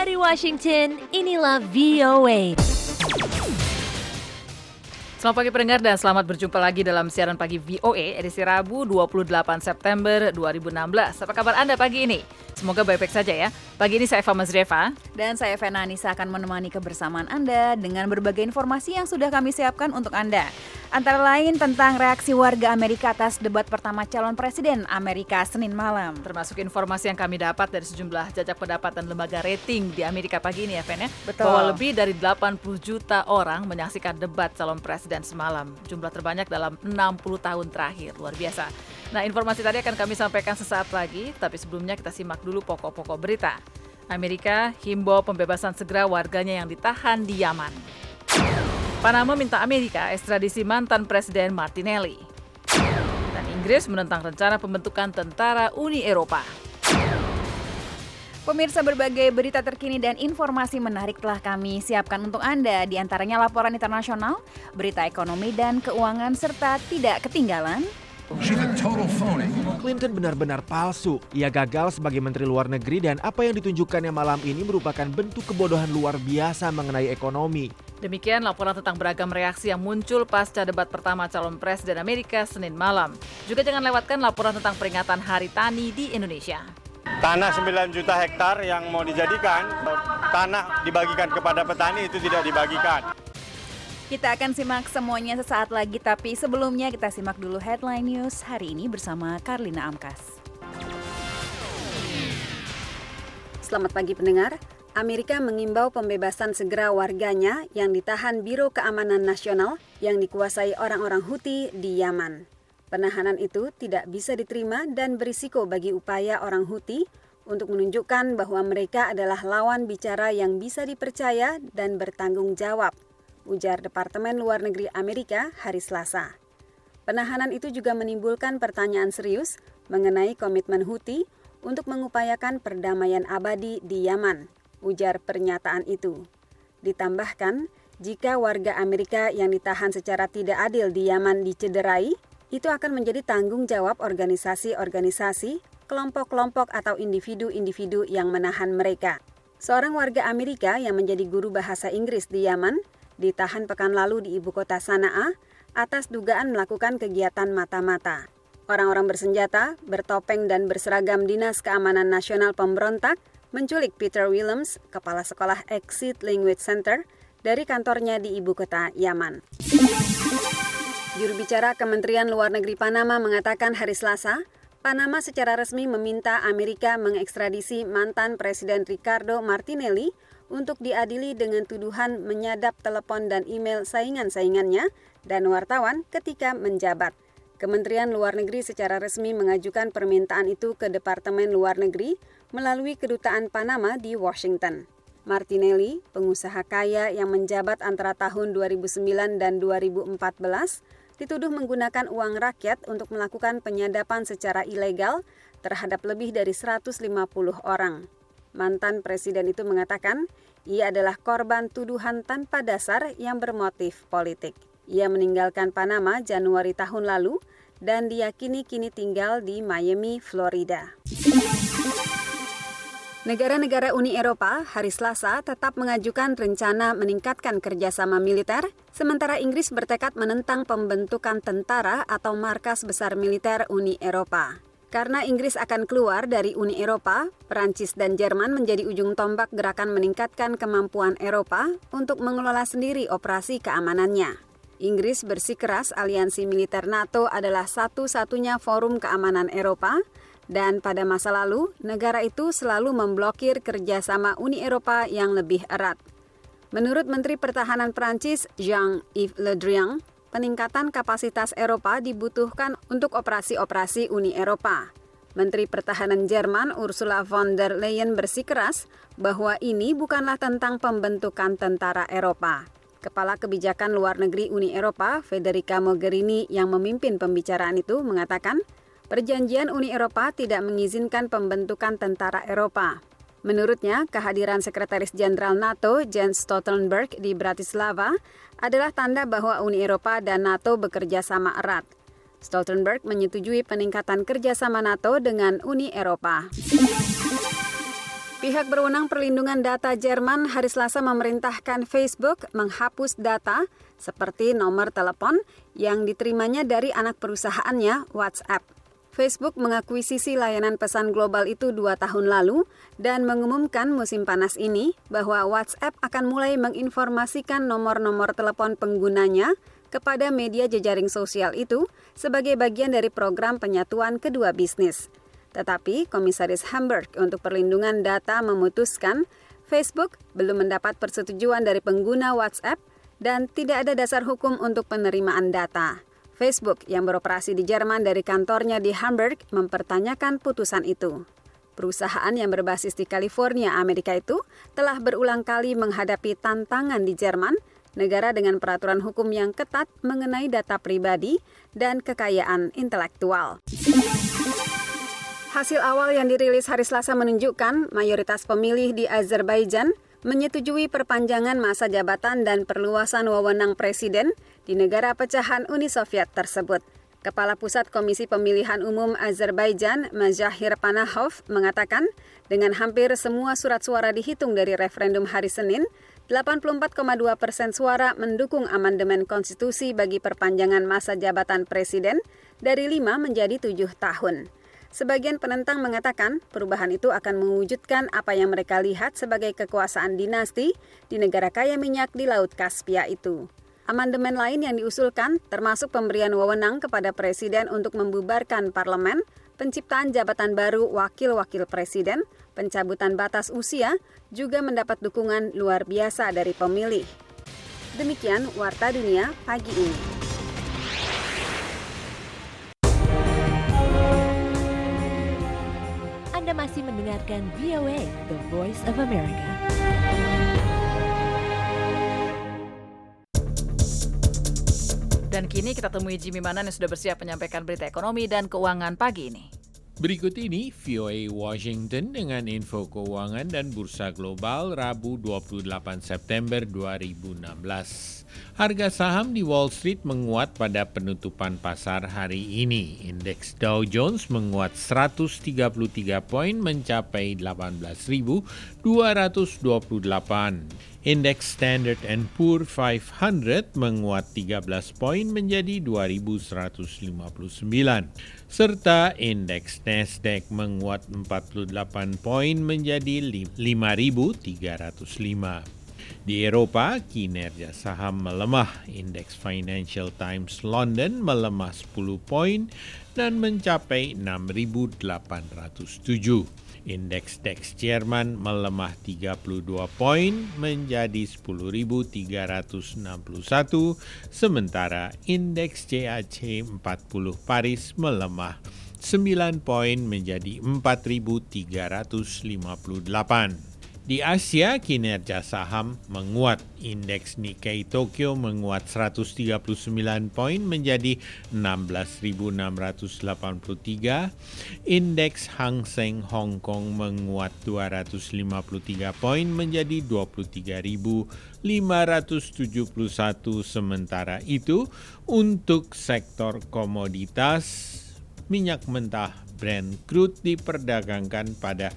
Dari Washington, inilah VOA. Selamat pagi pendengar dan selamat berjumpa lagi dalam siaran pagi VOA edisi Rabu 28 September 2016. Apa kabar Anda pagi ini? Semoga baik-baik saja ya. Pagi ini saya Eva Mazreva. Dan saya Fena Anissa akan menemani kebersamaan Anda dengan berbagai informasi yang sudah kami siapkan untuk Anda. Antara lain tentang reaksi warga Amerika atas debat pertama calon presiden Amerika Senin malam. Termasuk informasi yang kami dapat dari sejumlah jajak pendapat dan lembaga rating di Amerika pagi ini ya Fen ya. Betul. Bahwa lebih dari 80 juta orang menyaksikan debat calon presiden semalam. Jumlah terbanyak dalam 60 tahun terakhir. Luar biasa. Nah, informasi tadi akan kami sampaikan sesaat lagi, tapi sebelumnya kita simak dulu pokok-pokok berita. Amerika himbau pembebasan segera warganya yang ditahan di Yaman. Panama minta Amerika ekstradisi mantan Presiden Martinelli. Dan Inggris menentang rencana pembentukan tentara Uni Eropa. Pemirsa, berbagai berita terkini dan informasi menarik telah kami siapkan untuk Anda. Di antaranya laporan internasional, berita ekonomi dan keuangan, serta tidak ketinggalan. Clinton benar-benar palsu. Ia gagal sebagai Menteri Luar Negeri dan apa yang ditunjukkannya malam ini merupakan bentuk kebodohan luar biasa mengenai ekonomi. Demikian laporan tentang beragam reaksi yang muncul pasca debat pertama calon presiden Amerika Senin malam. Juga jangan lewatkan laporan tentang peringatan Hari Tani di Indonesia. Tanah 9 juta hektar yang mau dijadikan tanah dibagikan kepada petani itu tidak dibagikan. Kita akan simak semuanya sesaat lagi, tapi sebelumnya kita simak dulu headline news hari ini bersama Karlina Amkas. Selamat pagi pendengar. Amerika mengimbau pembebasan segera warganya yang ditahan Biro Keamanan Nasional yang dikuasai orang-orang Houthi di Yaman. Penahanan itu tidak bisa diterima dan berisiko bagi upaya orang Houthi untuk menunjukkan bahwa mereka adalah lawan bicara yang bisa dipercaya dan bertanggung jawab, ujar Departemen Luar Negeri Amerika hari Selasa. Penahanan itu juga menimbulkan pertanyaan serius mengenai komitmen Houthi untuk mengupayakan perdamaian abadi di Yaman, ujar pernyataan itu. Ditambahkan, jika warga Amerika yang ditahan secara tidak adil di Yaman dicederai, itu akan menjadi tanggung jawab organisasi-organisasi, kelompok-kelompok atau individu-individu yang menahan mereka. Seorang warga Amerika yang menjadi guru bahasa Inggris di Yaman ditahan pekan lalu di ibu kota Sanaa atas dugaan melakukan kegiatan mata-mata. Orang-orang bersenjata, bertopeng dan berseragam Dinas Keamanan Nasional Pemberontak menculik Peter Williams, kepala sekolah Exit Language Center, dari kantornya di ibu kota Yaman. Juru bicara Kementerian Luar Negeri Panama mengatakan hari Selasa, Panama secara resmi meminta Amerika mengekstradisi mantan Presiden Ricardo Martinelli untuk diadili dengan tuduhan menyadap telepon dan email saingan-saingannya dan wartawan ketika menjabat. Kementerian Luar Negeri secara resmi mengajukan permintaan itu ke Departemen Luar Negeri melalui Kedutaan Panama di Washington. Martinelli, pengusaha kaya yang menjabat antara tahun 2009 dan 2014, dituduh menggunakan uang rakyat untuk melakukan penyadapan secara ilegal terhadap lebih dari 150 orang. Mantan presiden itu mengatakan, ia adalah korban tuduhan tanpa dasar yang bermotif politik. Ia meninggalkan Panama Januari tahun lalu dan diyakini kini tinggal di Miami, Florida. Negara-negara Uni Eropa hari Selasa tetap mengajukan rencana meningkatkan kerjasama militer, sementara Inggris bertekad menentang pembentukan tentara atau markas besar militer Uni Eropa. Karena Inggris akan keluar dari Uni Eropa, Perancis dan Jerman menjadi ujung tombak gerakan meningkatkan kemampuan Eropa untuk mengelola sendiri operasi keamanannya. Inggris bersikeras aliansi militer NATO adalah satu-satunya forum keamanan Eropa, dan pada masa lalu, negara itu selalu memblokir kerjasama Uni Eropa yang lebih erat. Menurut Menteri Pertahanan Perancis Jean-Yves Le Drian, peningkatan kapasitas Eropa dibutuhkan untuk operasi-operasi Uni Eropa. Menteri Pertahanan Jerman Ursula von der Leyen bersikeras bahwa ini bukanlah tentang pembentukan tentara Eropa. Kepala Kebijakan Luar Negeri Uni Eropa, Federica Mogherini, yang memimpin pembicaraan itu mengatakan, perjanjian Uni Eropa tidak mengizinkan pembentukan tentara Eropa. Menurutnya, kehadiran Sekretaris Jenderal NATO Jens Stoltenberg di Bratislava adalah tanda bahwa Uni Eropa dan NATO bekerja sama erat. Stoltenberg menyetujui peningkatan kerjasama NATO dengan Uni Eropa. Pihak berwenang perlindungan data Jerman hari Selasa memerintahkan Facebook menghapus data seperti nomor telepon yang diterimanya dari anak perusahaannya, WhatsApp. Facebook mengakuisisi layanan pesan global itu 2 tahun lalu dan mengumumkan musim panas ini bahwa WhatsApp akan mulai menginformasikan nomor-nomor telepon penggunanya kepada media jejaring sosial itu sebagai bagian dari program penyatuan kedua bisnis. Tetapi Komisaris Hamburg untuk Perlindungan Data memutuskan Facebook belum mendapat persetujuan dari pengguna WhatsApp dan tidak ada dasar hukum untuk penerimaan data. Facebook yang beroperasi di Jerman dari kantornya di Hamburg mempertanyakan putusan itu. Perusahaan yang berbasis di California, Amerika itu telah berulang kali menghadapi tantangan di Jerman, negara dengan peraturan hukum yang ketat mengenai data pribadi dan kekayaan intelektual. Hasil awal yang dirilis hari Selasa menunjukkan mayoritas pemilih di Azerbaijan menyetujui perpanjangan masa jabatan dan perluasan wewenang presiden di negara pecahan Uni Soviet tersebut. Kepala Pusat Komisi Pemilihan Umum Azerbaijan, Mazahir Panahov, mengatakan dengan hampir semua surat suara dihitung dari referendum hari Senin, 84,2% suara mendukung amandemen konstitusi bagi perpanjangan masa jabatan presiden dari 5 menjadi 7 tahun. Sebagian penentang mengatakan perubahan itu akan mewujudkan apa yang mereka lihat sebagai kekuasaan dinasti di negara kaya minyak di Laut Kaspia itu. Amandemen lain yang diusulkan termasuk pemberian wewenang kepada presiden untuk membubarkan parlemen, penciptaan jabatan baru wakil-wakil presiden, pencabutan batas usia, juga mendapat dukungan luar biasa dari pemilih. Demikian Warta Dunia pagi ini. Anda masih mendengarkan VOA, The Voice of America. Dan kini kita temui Jimmy Manan yang sudah bersiap menyampaikan berita ekonomi dan keuangan pagi ini. Berikut ini VOA Washington dengan info keuangan dan bursa global Rabu 28 September 2016. Harga saham di Wall Street menguat pada penutupan pasar hari ini. Indeks Dow Jones menguat 133 poin mencapai 18.228. Indeks Standard & Poor 500 menguat 13 poin menjadi 2.159. Serta indeks Nasdaq menguat 48 poin menjadi 5.305. Di Eropa, kinerja saham melemah. Indeks Financial Times London melemah 10 poin dan mencapai 6.807. Indeks DAX Jerman melemah 32 poin menjadi 10.361, sementara indeks CAC 40 Paris melemah 9 poin menjadi 4.358. Di Asia, kinerja saham menguat. Indeks Nikkei Tokyo menguat 139 poin menjadi 16.683. Indeks Hang Seng Hong Kong menguat 253 poin menjadi 23.571. Sementara itu, untuk sektor komoditas, minyak mentah Brent crude diperdagangkan pada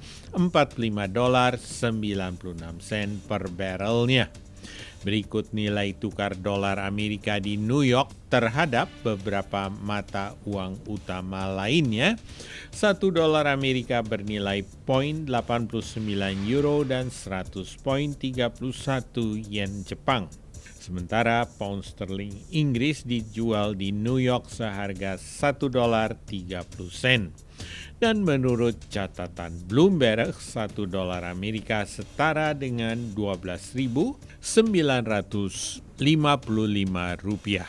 $45.96 per barrelnya. Berikut nilai tukar dolar Amerika di New York terhadap beberapa mata uang utama lainnya. 1 dolar Amerika bernilai 0,89 euro dan 100,31 yen Jepang. Sementara pound sterling Inggris dijual di New York seharga $1.30. Dan menurut catatan Bloomberg, 1 dolar Amerika setara dengan 12.955 rupiah.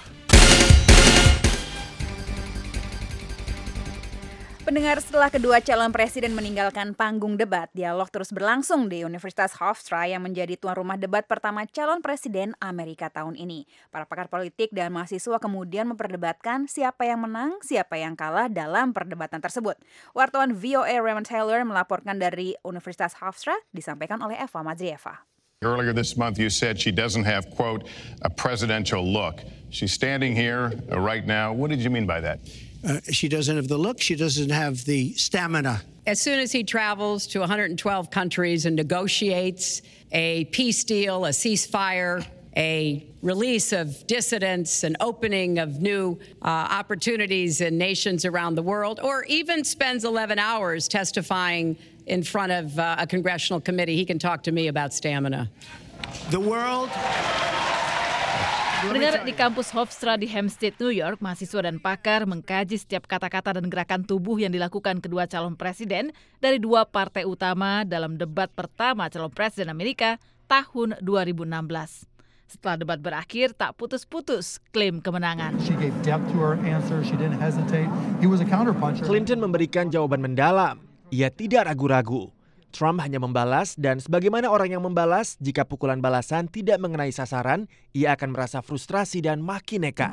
Pendengar, setelah kedua calon presiden meninggalkan panggung debat, dialog terus berlangsung di Universitas Hofstra yang menjadi tuan rumah debat pertama calon presiden Amerika tahun ini. Para pakar politik dan mahasiswa kemudian memperdebatkan siapa yang menang, siapa yang kalah dalam perdebatan tersebut. Wartawan VOA Raymond Taylor melaporkan dari Universitas Hofstra, disampaikan oleh Eva Madrieva. Earlier this month, you said she doesn't have, quote, a presidential look. She's standing here right now. What did you mean by that? She doesn't have the look. She doesn't have the stamina. As soon as he travels to 112 countries and negotiates a peace deal, a ceasefire, a release of dissidents, an opening of new opportunities in nations around the world, or even spends 11 hours testifying in front of a congressional committee, he can talk to me about stamina. The world... Pendengar, di kampus Hofstra di Hempstead, New York, mahasiswa dan pakar mengkaji setiap kata-kata dan gerakan tubuh yang dilakukan kedua calon presiden dari dua partai utama dalam debat pertama calon presiden Amerika tahun 2016. Setelah debat berakhir, tak putus-putus klaim kemenangan. Clinton memberikan jawaban mendalam. Ia tidak ragu-ragu. Trump hanya membalas, dan sebagaimana orang yang membalas, jika pukulan balasan tidak mengenai sasaran, ia akan merasa frustrasi dan makin nekat.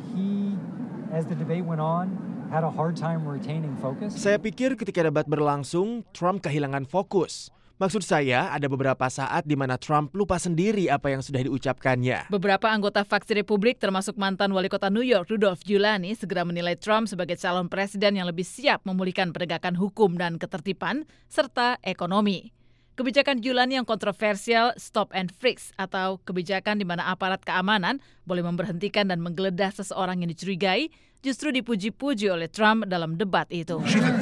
Saya pikir ketika debat berlangsung, Trump kehilangan fokus. Maksud saya, ada beberapa saat di mana Trump lupa sendiri apa yang sudah diucapkannya. Beberapa anggota faksi Republik, termasuk mantan wali kota New York, Rudolph Giuliani, segera menilai Trump sebagai calon presiden yang lebih siap memulihkan penegakan hukum dan ketertiban, serta ekonomi. Kebijakan Giuliani yang kontroversial, stop and frisk, atau kebijakan di mana aparat keamanan boleh memberhentikan dan menggeledah seseorang yang dicurigai, justru dipuji-puji oleh Trump dalam debat itu.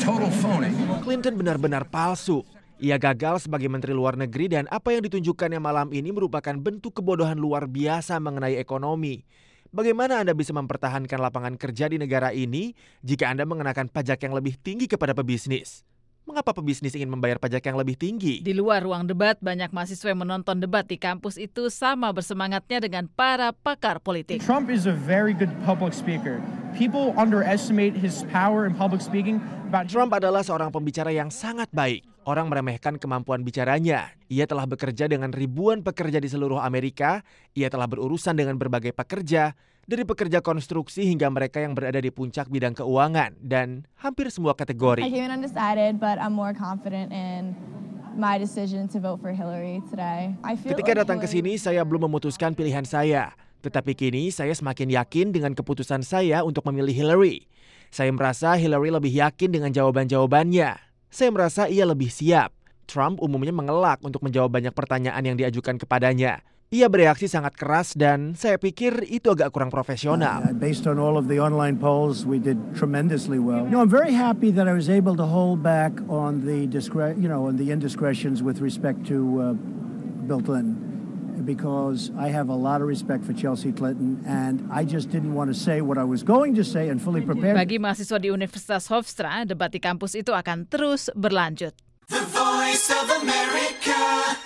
Clinton benar-benar palsu. Ia gagal sebagai Menteri Luar Negeri dan apa yang ditunjukkannya malam ini merupakan bentuk kebodohan luar biasa mengenai ekonomi. Bagaimana Anda bisa mempertahankan lapangan kerja di negara ini jika Anda mengenakan pajak yang lebih tinggi kepada pebisnis? Mengapa pebisnis ingin membayar pajak yang lebih tinggi? Di luar ruang debat, banyak mahasiswa yang menonton debat di kampus itu sama bersemangatnya dengan para pakar politik. Trump is a very good public speaker. People underestimate his power in public speaking. Trump adalah seorang pembicara yang sangat baik. Orang meremehkan kemampuan bicaranya. Ia telah bekerja dengan ribuan pekerja di seluruh Amerika. Ia telah berurusan dengan berbagai pekerja, dari pekerja konstruksi hingga mereka yang berada di puncak bidang keuangan dan hampir semua kategori. I came in undecided, but I'm more confident in my decision to vote for Hillary today. Ketika datang ke sini, saya belum memutuskan pilihan saya. Tetapi kini saya semakin yakin dengan keputusan saya untuk memilih Hillary. Saya merasa Hillary lebih yakin dengan jawaban-jawabannya. Saya merasa ia lebih siap. Trump umumnya mengelak untuk menjawab banyak pertanyaan yang diajukan kepadanya. Ia bereaksi sangat keras dan saya pikir itu agak kurang profesional. Based on all of the online polls, we did tremendously well. I'm very happy that I was able to hold back on the indiscretions with respect to Bill Clinton, because I have a lot of respect for Chelsea Clinton and I just didn't want to say what I was going to say and fully prepared. Bagi mahasiswa di Universitas Hofstra, debat di kampus itu akan terus berlanjut. The Voice of America,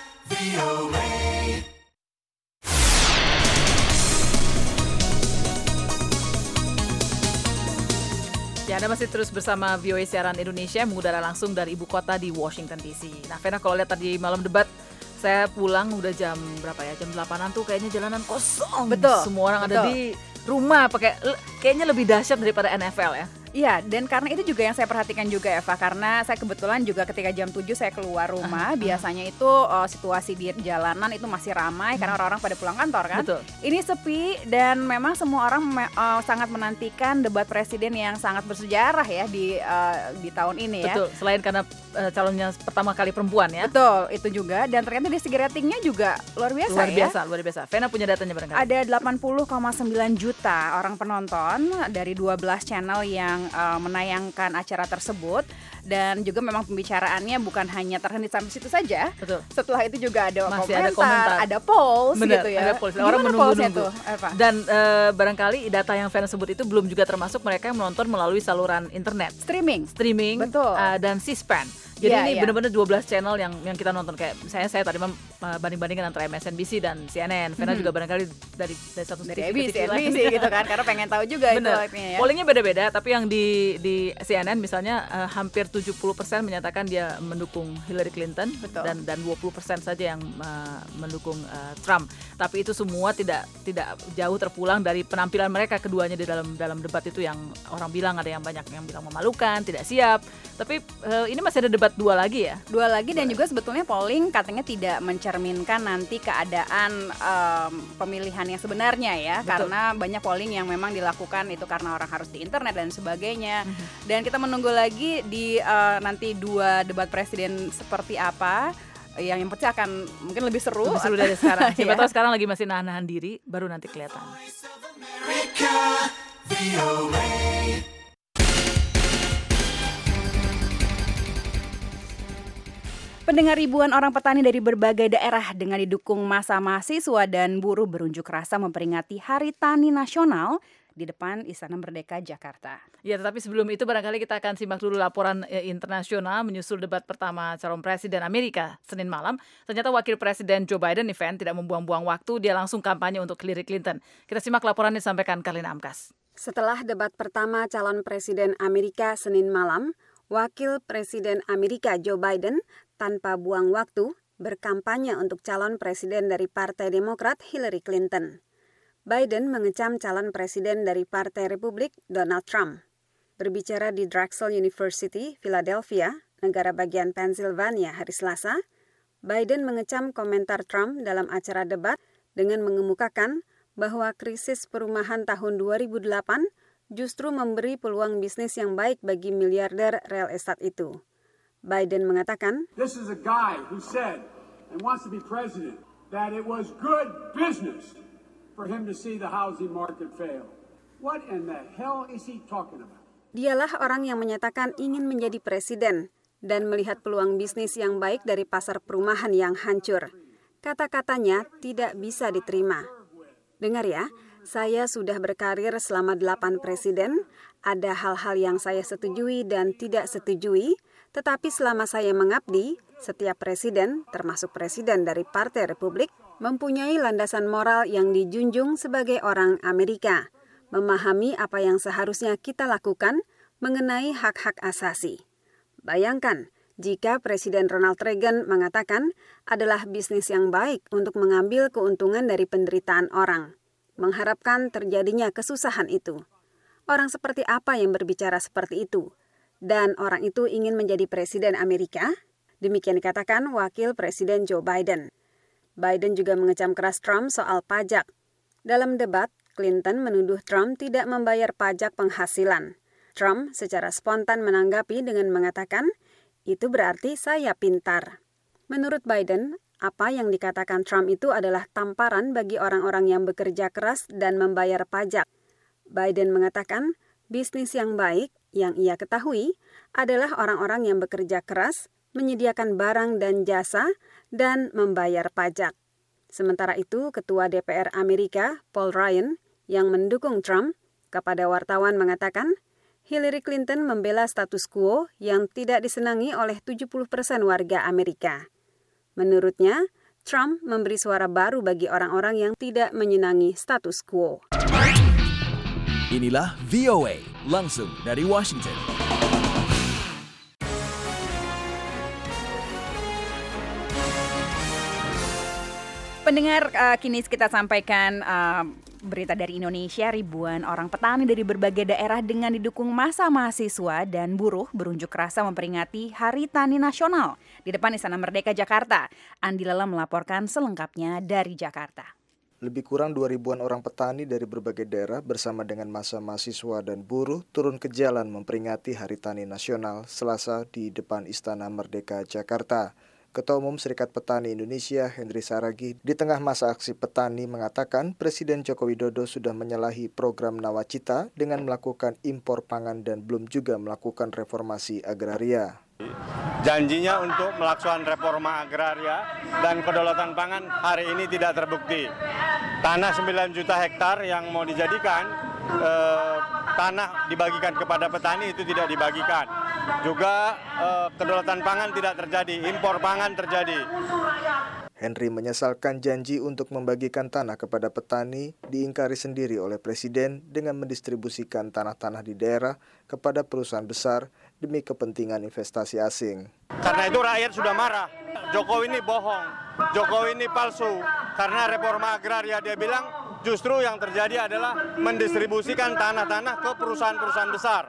VOA. Ya, Anda masih terus bersama VOA Siaran Indonesia mengudara langsung dari ibu kota di Washington DC. Nah, Vena, kalau lihat tadi malam debat, saya pulang udah jam berapa ya? Jam 8-an tuh kayaknya jalanan kosong. Betul. Semua orang ada di rumah, kayaknya lebih dahsyat daripada NFL ya. Iya, dan karena itu juga yang saya perhatikan juga Eva, karena saya kebetulan juga ketika jam 7 saya keluar rumah, biasanya itu situasi di jalanan itu masih ramai karena orang-orang pada pulang kantor kan. Betul. Ini sepi dan memang semua orang sangat menantikan debat presiden yang sangat bersejarah ya di tahun ini ya. Betul, selain karena calonnya pertama kali perempuan ya. Betul, itu juga, dan ternyata di segi ratingnya juga luar biasa. Luar biasa. Vena punya datanya barangkali. Ada 80,9 juta orang penonton dari 12 channel yang menayangkan acara tersebut, dan juga memang pembicaraannya bukan hanya terhenti sampai situ saja. Betul. Setelah itu juga ada komentar, ada polls. Bener, gitu ya. Ada polls. Orang menunggu-nunggu. Dan barangkali data yang Vena sebut itu belum juga termasuk mereka yang menonton melalui saluran internet. Streaming. Betul. Dan C-SPAN. Jadi ini benar-benar 12 channel yang kita nonton. Kayak saya tadi banding-bandingkan antara MSNBC dan CNN. Vena juga barangkali dari satu dari ABC gitu kan, karena pengen tahu juga itu ya. Pollingnya beda-beda, tapi yang di CNN misalnya hampir 70% menyatakan dia mendukung Hillary Clinton. Betul. dan 20% saja yang mendukung Trump. Tapi itu semua tidak jauh terpulang dari penampilan mereka keduanya di dalam debat itu, yang orang bilang ada yang banyak yang bilang memalukan, tidak siap. Tapi ini masih ada debat debat 2 lagi ya? 2 lagi dan juga sebetulnya polling katanya tidak mencerminkan nanti keadaan pemilihan yang sebenarnya ya. Betul. Karena banyak polling yang memang dilakukan itu karena orang harus di internet dan sebagainya. Dan kita menunggu lagi di nanti 2 debat presiden seperti apa. Yang pasti akan mungkin lebih seru. Lebih seru dari sekarang. Siapa tahu sekarang lagi masih nahan-nahan diri, baru nanti kelihatan. Pendengar, ribuan orang petani dari berbagai daerah dengan didukung massa mahasiswa dan buruh berunjuk rasa memperingati Hari Tani Nasional di depan Istana Merdeka, Jakarta. Ya, tetapi sebelum itu barangkali kita akan simak dulu laporan internasional menyusul debat pertama calon presiden Amerika Senin malam. Ternyata Wakil Presiden Joe Biden tidak membuang-buang waktu, dia langsung kampanye untuk Hillary Clinton. Kita simak laporan yang disampaikan Karlina Amkas. Setelah debat pertama calon presiden Amerika Senin malam, Wakil Presiden Amerika Joe Biden tanpa buang waktu berkampanye untuk calon presiden dari Partai Demokrat Hillary Clinton. Biden mengecam calon presiden dari Partai Republik Donald Trump. Berbicara di Drexel University, Philadelphia, negara bagian Pennsylvania hari Selasa, Biden mengecam komentar Trump dalam acara debat dengan mengemukakan bahwa krisis perumahan tahun 2008 justru memberi peluang bisnis yang baik bagi miliarder real estate itu. Biden mengatakan, "This is a guy who said and wants to be president that it was good business for him to see the housing market fail. What in the hell is he talking about?" Dialah orang yang menyatakan ingin menjadi presiden dan melihat peluang bisnis yang baik dari pasar perumahan yang hancur. Kata-katanya tidak bisa diterima. Dengar ya, saya sudah berkarir selama 8 presiden, ada hal-hal yang saya setujui dan tidak setujui, tetapi selama saya mengabdi, setiap presiden, termasuk presiden dari Partai Republik, mempunyai landasan moral yang dijunjung sebagai orang Amerika, memahami apa yang seharusnya kita lakukan mengenai hak-hak asasi. Bayangkan, jika Presiden Ronald Reagan mengatakan adalah bisnis yang baik untuk mengambil keuntungan dari penderitaan orang, mengharapkan terjadinya kesusahan itu. Orang seperti apa yang berbicara seperti itu? Dan orang itu ingin menjadi Presiden Amerika? Demikian dikatakan Wakil Presiden Joe Biden. Biden juga mengecam keras Trump soal pajak. Dalam debat, Clinton menuduh Trump tidak membayar pajak penghasilan. Trump secara spontan menanggapi dengan mengatakan, "Itu berarti saya pintar." Menurut Biden, apa yang dikatakan Trump itu adalah tamparan bagi orang-orang yang bekerja keras dan membayar pajak. Biden mengatakan, bisnis yang baik yang ia ketahui adalah orang-orang yang bekerja keras, menyediakan barang dan jasa, dan membayar pajak. Sementara itu, Ketua DPR Amerika, Paul Ryan, yang mendukung Trump, kepada wartawan mengatakan, Hillary Clinton membela status quo yang tidak disenangi oleh 70% warga Amerika. Menurutnya, Trump memberi suara baru bagi orang-orang yang tidak menyenangi status quo. Inilah VOA, langsung dari Washington. Pendengar, kini kita sampaikan berita dari Indonesia. Ribuan orang petani dari berbagai daerah dengan didukung massa mahasiswa dan buruh berunjuk rasa memperingati Hari Tani Nasional di depan Istana Merdeka, Jakarta. Andi Lala melaporkan selengkapnya dari Jakarta. Lebih kurang 2.000-an orang petani dari berbagai daerah bersama dengan massa mahasiswa dan buruh turun ke jalan memperingati Hari Tani Nasional Selasa di depan Istana Merdeka, Jakarta. Ketua Umum Serikat Petani Indonesia, Henry Saragih, di tengah masa aksi petani mengatakan Presiden Joko Widodo sudah menyalahi program Nawacita dengan melakukan impor pangan dan belum juga melakukan reformasi agraria. Janjinya untuk melaksanakan reforma agraria dan kedaulatan pangan hari ini tidak terbukti. Tanah 9 juta hektar yang mau dijadikan tanah dibagikan kepada petani itu tidak dibagikan. Juga kedaulatan pangan tidak terjadi, impor pangan terjadi. Henry menyesalkan janji untuk membagikan tanah kepada petani diingkari sendiri oleh Presiden dengan mendistribusikan tanah-tanah di daerah kepada perusahaan besar demi kepentingan investasi asing. Karena itu rakyat sudah marah. Jokowi ini bohong, Jokowi ini palsu. Karena reforma agraria dia bilang justru yang terjadi adalah mendistribusikan tanah-tanah ke perusahaan-perusahaan besar.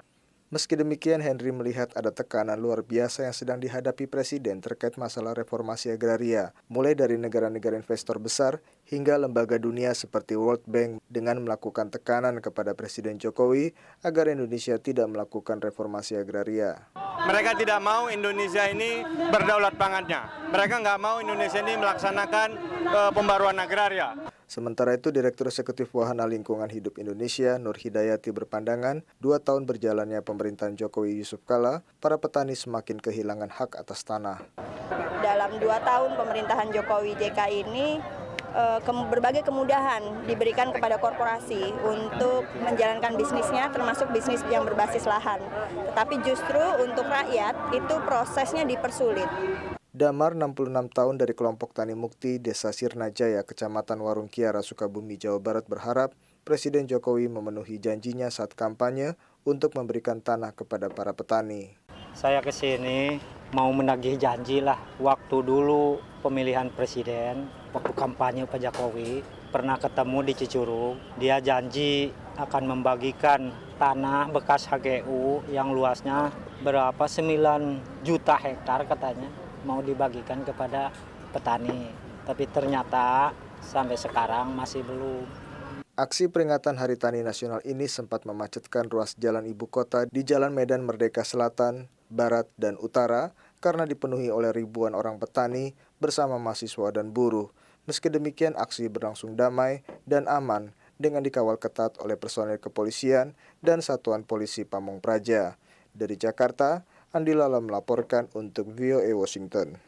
Meski demikian, Henry melihat ada tekanan luar biasa yang sedang dihadapi Presiden terkait masalah reformasi agraria, mulai dari negara-negara investor besar hingga lembaga dunia seperti World Bank dengan melakukan tekanan kepada Presiden Jokowi agar Indonesia tidak melakukan reformasi agraria. Mereka tidak mau Indonesia ini berdaulat pangannya. Mereka nggak mau Indonesia ini melaksanakan pembaruan agraria. Sementara itu, Direktur Eksekutif Wahana Lingkungan Hidup Indonesia, Nur Hidayati berpandangan, 2 tahun berjalannya pemerintahan Jokowi Yusuf Kala, para petani semakin kehilangan hak atas tanah. Dalam 2 tahun pemerintahan Jokowi JK ini, berbagai kemudahan diberikan kepada korporasi untuk menjalankan bisnisnya, termasuk bisnis yang berbasis lahan. Tetapi justru untuk rakyat itu prosesnya dipersulit. Damar, 66 tahun dari kelompok Tani Mukti, Desa Sirnajaya, Kecamatan Warung Kiara, Sukabumi, Jawa Barat berharap Presiden Jokowi memenuhi janjinya saat kampanye untuk memberikan tanah kepada para petani. Saya ke sini mau menagih janji lah. Waktu dulu pemilihan presiden, waktu kampanye Pak Jokowi, pernah ketemu di Cicurug. Dia janji akan membagikan tanah bekas HGU yang luasnya berapa 9 juta hektar katanya. Mau dibagikan kepada petani, tapi ternyata sampai sekarang masih belum. Aksi peringatan Hari Tani Nasional ini sempat memacetkan ruas jalan ibu kota di Jalan Medan Merdeka Selatan, Barat, dan Utara karena dipenuhi oleh ribuan orang petani bersama mahasiswa dan buruh. Meski demikian, aksi berlangsung damai dan aman dengan dikawal ketat oleh personel kepolisian dan Satuan Polisi Pamong Praja. Dari Jakarta, Andi Lala melaporkan untuk VOA Washington.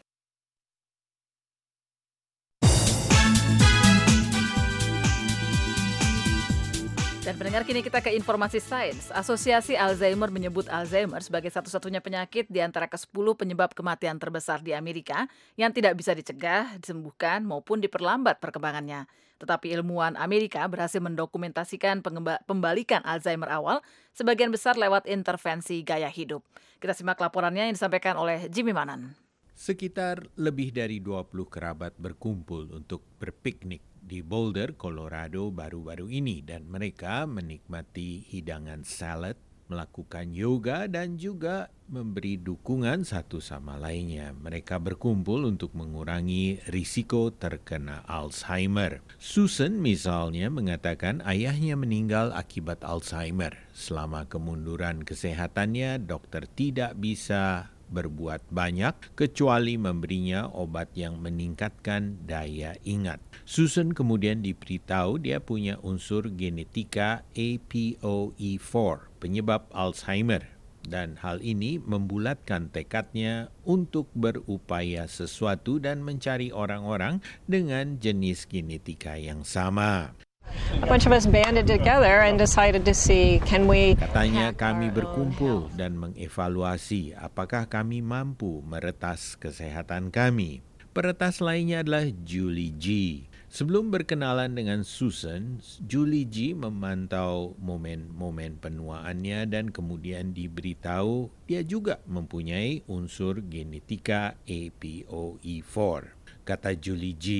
Dan pendengar, kini kita ke informasi sains. Asosiasi Alzheimer menyebut Alzheimer sebagai satu-satunya penyakit di antara ke-10 penyebab kematian terbesar di Amerika yang tidak bisa dicegah, disembuhkan, maupun diperlambat perkembangannya. Tetapi ilmuwan Amerika berhasil mendokumentasikan pembalikan Alzheimer awal sebagian besar lewat intervensi gaya hidup. Kita simak laporannya yang disampaikan oleh Jimmy Manan. Sekitar lebih dari 20 kerabat berkumpul untuk berpiknik di Boulder, Colorado baru-baru ini, dan mereka menikmati hidangan salad, melakukan yoga, dan juga memberi dukungan satu sama lainnya. Mereka berkumpul untuk mengurangi risiko terkena Alzheimer. Susan misalnya mengatakan ayahnya meninggal akibat Alzheimer. Selama kemunduran kesehatannya, dokter tidak bisa berbuat banyak kecuali memberinya obat yang meningkatkan daya ingat. Susan kemudian diberitahu dia punya unsur genetika APOE4, penyebab Alzheimer. Dan hal ini membulatkan tekadnya untuk berupaya sesuatu dan mencari orang-orang dengan jenis genetika yang sama. A bunch of us banded together and decided to see can we. Katanya kami berkumpul dan mengevaluasi apakah kami mampu meretas kesehatan kami. Peretas lainnya adalah Julie G. Sebelum berkenalan dengan Susan, Julie G memantau momen-momen penuaannya dan kemudian diberitahu dia juga mempunyai unsur genetika APOE4. Kata Julie G,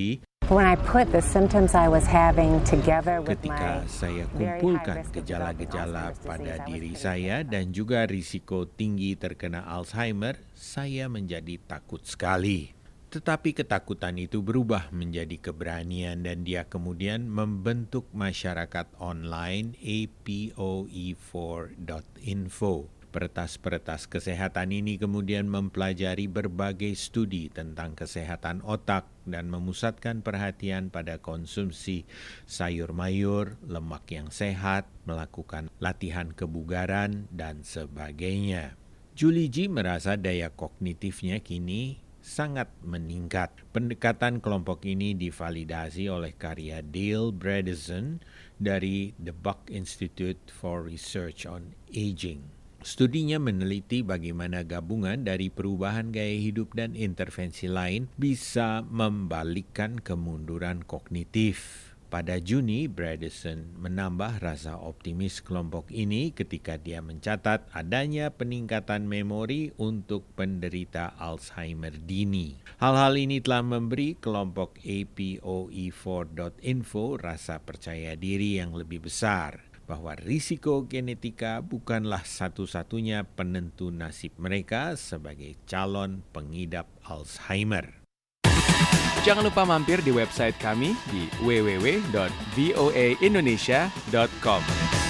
ketika saya kumpulkan gejala-gejala pada diri saya dan juga risiko tinggi terkena Alzheimer, saya menjadi takut sekali. Tetapi ketakutan itu berubah menjadi keberanian dan dia kemudian membentuk masyarakat online apoe4.info. Peretas-peretas kesehatan ini kemudian mempelajari berbagai studi tentang kesehatan otak dan memusatkan perhatian pada konsumsi sayur mayur, lemak yang sehat, melakukan latihan kebugaran, dan sebagainya. Julie G merasa daya kognitifnya kini sangat meningkat. Pendekatan kelompok ini divalidasi oleh karya Dale Bredesen dari The Buck Institute for Research on Aging. Studinya meneliti bagaimana gabungan dari perubahan gaya hidup dan intervensi lain bisa membalikkan kemunduran kognitif. Pada Juni, Bredesen menambah rasa optimis kelompok ini ketika dia mencatat adanya peningkatan memori untuk penderita Alzheimer dini. Hal-hal ini telah memberi kelompok apoe4.info rasa percaya diri yang lebih besar. bahwa risiko genetika bukanlah satu-satunya penentu nasib mereka sebagai calon pengidap Alzheimer. Jangan lupa mampir di website kami di www.voaindonesia.com.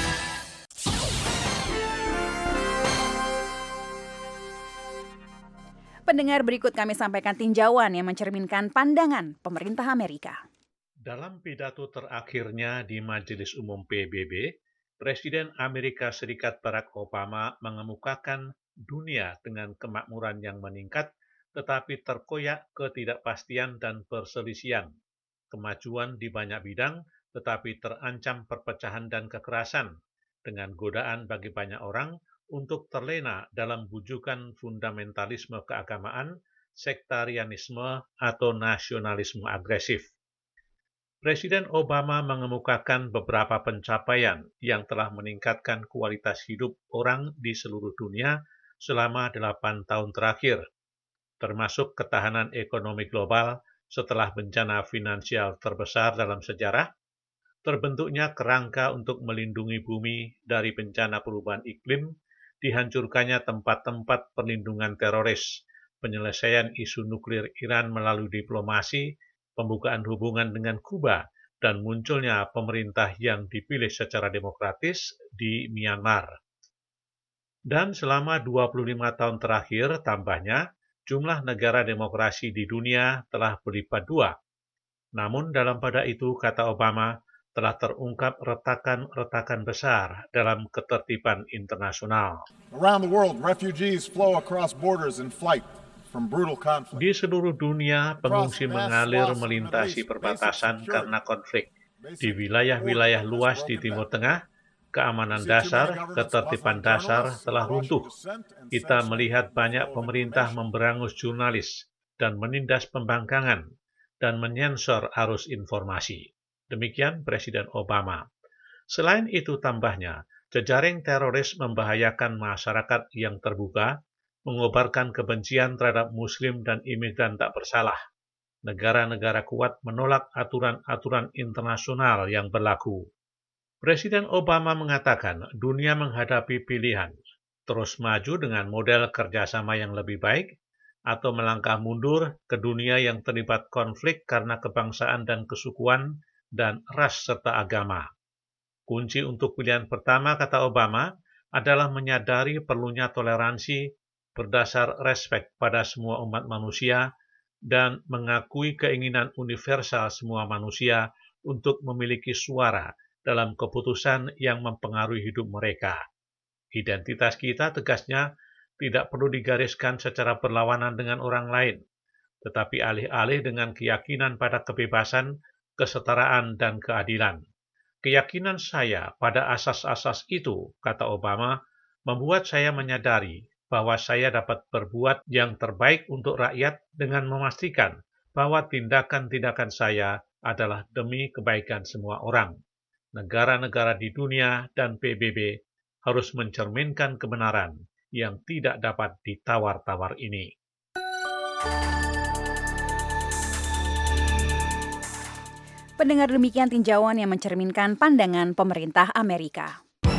Pendengar, berikut kami sampaikan tinjauan yang mencerminkan pandangan pemerintah Amerika. Dalam pidato terakhirnya di Majelis Umum PBB, Presiden Amerika Serikat Barack Obama mengemukakan dunia dengan kemakmuran yang meningkat, tetapi terkoyak ketidakpastian dan perselisihan, kemajuan di banyak bidang, tetapi terancam perpecahan dan kekerasan, dengan godaan bagi banyak orang untuk terlena dalam bujukan fundamentalisme keagamaan, sektarianisme, atau nasionalisme agresif. Presiden Obama mengemukakan beberapa pencapaian yang telah meningkatkan kualitas hidup orang di seluruh dunia selama 8 tahun terakhir, termasuk ketahanan ekonomi global setelah bencana finansial terbesar dalam sejarah, terbentuknya kerangka untuk melindungi bumi dari bencana perubahan iklim, dihancurkannya tempat-tempat perlindungan teroris, penyelesaian isu nuklir Iran melalui diplomasi, pembukaan hubungan dengan Kuba, dan munculnya pemerintah yang dipilih secara demokratis di Myanmar. Dan selama 25 tahun terakhir, tambahnya, jumlah negara demokrasi di dunia telah berlipat 2. Namun dalam pada itu, kata Obama, telah terungkap retakan-retakan besar dalam ketertiban internasional. Around the world, refugees flow across borders in flight. Di seluruh dunia, pengungsi mengalir melintasi perbatasan karena konflik. Di wilayah-wilayah luas di Timur Tengah, keamanan dasar, ketertiban dasar telah runtuh. Kita melihat banyak pemerintah memberangus jurnalis dan menindas pembangkangan dan menyensor arus informasi. Demikian Presiden Obama. Selain itu, tambahnya, jejaring teroris membahayakan masyarakat yang terbuka, mengobarkan kebencian terhadap Muslim dan imigran tak bersalah. Negara-negara kuat menolak aturan-aturan internasional yang berlaku. Presiden Obama mengatakan dunia menghadapi pilihan, terus maju dengan model kerjasama yang lebih baik, atau melangkah mundur ke dunia yang terlibat konflik karena kebangsaan dan kesukuan, dan ras serta agama. Kunci untuk pilihan pertama, kata Obama, adalah menyadari perlunya toleransi, berdasar respek pada semua umat manusia, dan mengakui keinginan universal semua manusia untuk memiliki suara dalam keputusan yang mempengaruhi hidup mereka. Identitas kita, tegasnya, tidak perlu digariskan secara berlawanan dengan orang lain, tetapi alih-alih dengan keyakinan pada kebebasan, kesetaraan, dan keadilan. Keyakinan saya pada asas-asas itu, kata Obama, membuat saya menyadari bahwa saya dapat berbuat yang terbaik untuk rakyat dengan memastikan bahwa tindakan-tindakan saya adalah demi kebaikan semua orang. Negara-negara di dunia dan PBB harus mencerminkan kebenaran yang tidak dapat ditawar-tawar ini. Pendengar, demikian tinjauan yang mencerminkan pandangan pemerintah Amerika.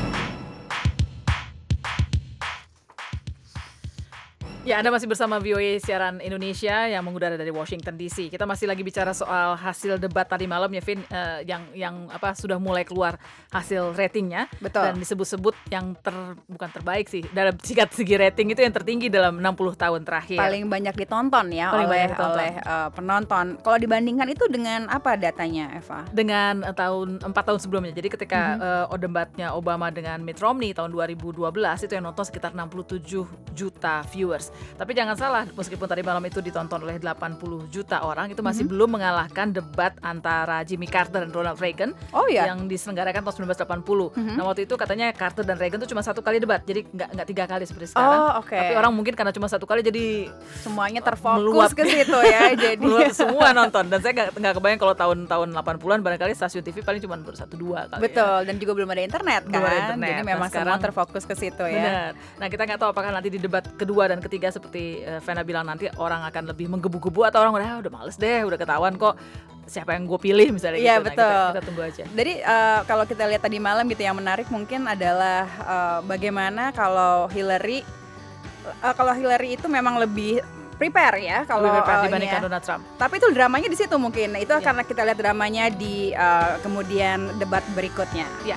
Ya, Anda masih bersama VOA Siaran Indonesia yang mengudara dari Washington DC. Kita masih lagi bicara soal hasil debat tadi malam ya, Vin, yang sudah mulai keluar hasil ratingnya. Betul. Dan disebut-sebut yang bukan terbaik sih, dalam sikat segi rating itu yang tertinggi dalam 60 tahun terakhir. Paling banyak ditonton ya oleh penonton. Kalau dibandingkan itu dengan apa datanya, Eva? Dengan 4 tahun sebelumnya. Jadi ketika debatnya Obama dengan Mitt Romney tahun 2012 itu yang nonton sekitar 67 juta viewers. Tapi jangan salah, meskipun tadi malam itu ditonton oleh 80 juta orang, itu masih belum mengalahkan debat antara Jimmy Carter dan Ronald Reagan yang diselenggarakan tahun 1980. Nah, waktu itu katanya Carter dan Reagan itu cuma 1 kali debat, jadi nggak 3 kali seperti sekarang. Tapi orang mungkin karena cuma 1 kali jadi semuanya terfokus ke situ ya. Jadi meluap semua nonton. Dan saya nggak kebayang kalau tahun 80-an barangkali stasiun TV paling cuma 1-2 kali. Betul, dan juga belum ada internet kan. Jadi memang semua terfokus ke situ ya. Benar. Nah, kita nggak tahu apakah nanti di debat kedua dan ketiga seperti Vena bilang nanti orang akan lebih menggebu-gebu atau orang udah males deh, udah ketahuan kok siapa yang gue pilih misalnya Iya, gitu. betul. Nah, kita tunggu aja. Jadi kalau kita lihat tadi malam gitu yang menarik mungkin adalah bagaimana kalau Hillary itu memang lebih prepare ya kalau dibandingkan Donald Trump. Tapi itu dramanya di situ mungkin. Itu karena kita lihat dramanya di kemudian debat berikutnya. Ya.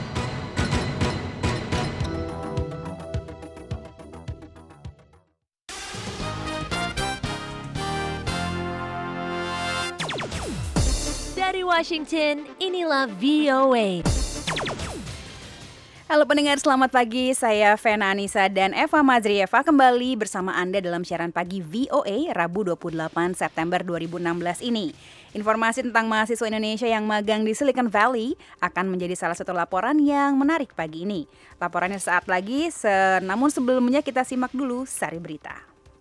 Dari Washington, inilah VOA. Halo pendengar, selamat pagi. Saya Vena Anissa dan Eva Mazrieva kembali bersama Anda dalam siaran pagi VOA Rabu 28 September 2016 ini. Informasi tentang mahasiswa Indonesia yang magang di Silicon Valley akan menjadi salah satu laporan yang menarik pagi ini. Laporannya saat lagi, namun sebelumnya kita simak dulu sari berita.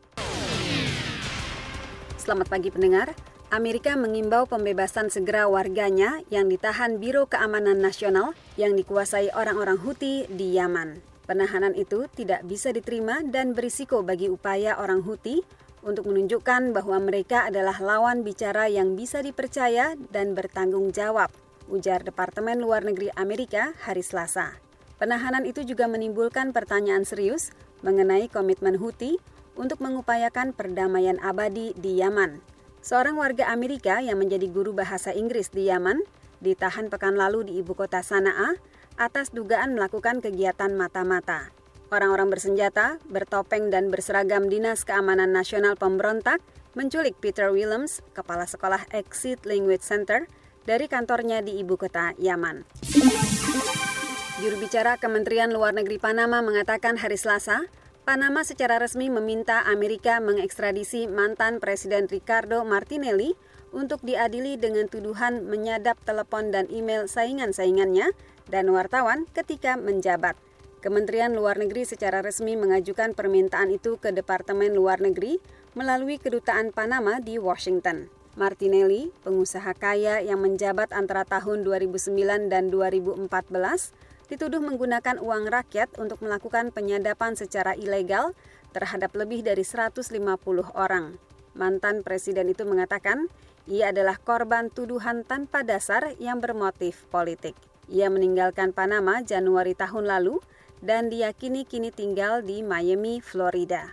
Selamat pagi pendengar. Amerika mengimbau pembebasan segera warganya yang ditahan Biro Keamanan Nasional yang dikuasai orang-orang Houthi di Yaman. Penahanan itu tidak bisa diterima dan berisiko bagi upaya orang Houthi untuk menunjukkan bahwa mereka adalah lawan bicara yang bisa dipercaya dan bertanggung jawab, ujar Departemen Luar Negeri Amerika hari Selasa. Penahanan itu juga menimbulkan pertanyaan serius mengenai komitmen Houthi untuk mengupayakan perdamaian abadi di Yaman. Seorang warga Amerika yang menjadi guru bahasa Inggris di Yaman ditahan pekan lalu di ibu kota Sanaa atas dugaan melakukan kegiatan mata-mata. Orang-orang bersenjata, bertopeng dan berseragam Dinas Keamanan Nasional Pemberontak menculik Peter Williams, kepala sekolah Exit Language Center, dari kantornya di ibu kota Yaman. Juru bicara Kementerian Luar Negeri Panama mengatakan hari Selasa, Panama secara resmi meminta Amerika mengekstradisi mantan Presiden Ricardo Martinelli untuk diadili dengan tuduhan menyadap telepon dan email saingan-saingannya dan wartawan ketika menjabat. Kementerian Luar Negeri secara resmi mengajukan permintaan itu ke Departemen Luar Negeri melalui Kedutaan Panama di Washington. Martinelli, pengusaha kaya yang menjabat antara tahun 2009 dan 2014, dituduh menggunakan uang rakyat untuk melakukan penyadapan secara ilegal terhadap lebih dari 150 orang. Mantan presiden itu mengatakan, ia adalah korban tuduhan tanpa dasar yang bermotif politik. Ia meninggalkan Panama Januari tahun lalu dan diyakini kini tinggal di Miami, Florida.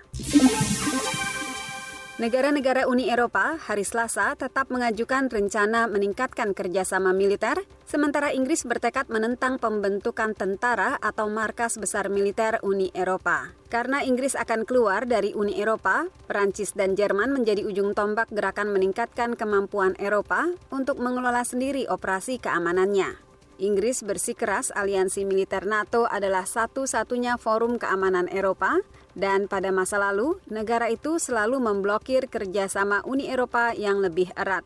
Negara-negara Uni Eropa hari Selasa tetap mengajukan rencana meningkatkan kerjasama militer, sementara Inggris bertekad menentang pembentukan tentara atau markas besar militer Uni Eropa. Karena Inggris akan keluar dari Uni Eropa, Perancis dan Jerman menjadi ujung tombak gerakan meningkatkan kemampuan Eropa untuk mengelola sendiri operasi keamanannya. Inggris bersikeras aliansi militer NATO adalah satu-satunya forum keamanan Eropa, dan pada masa lalu, negara itu selalu memblokir kerjasama Uni Eropa yang lebih erat.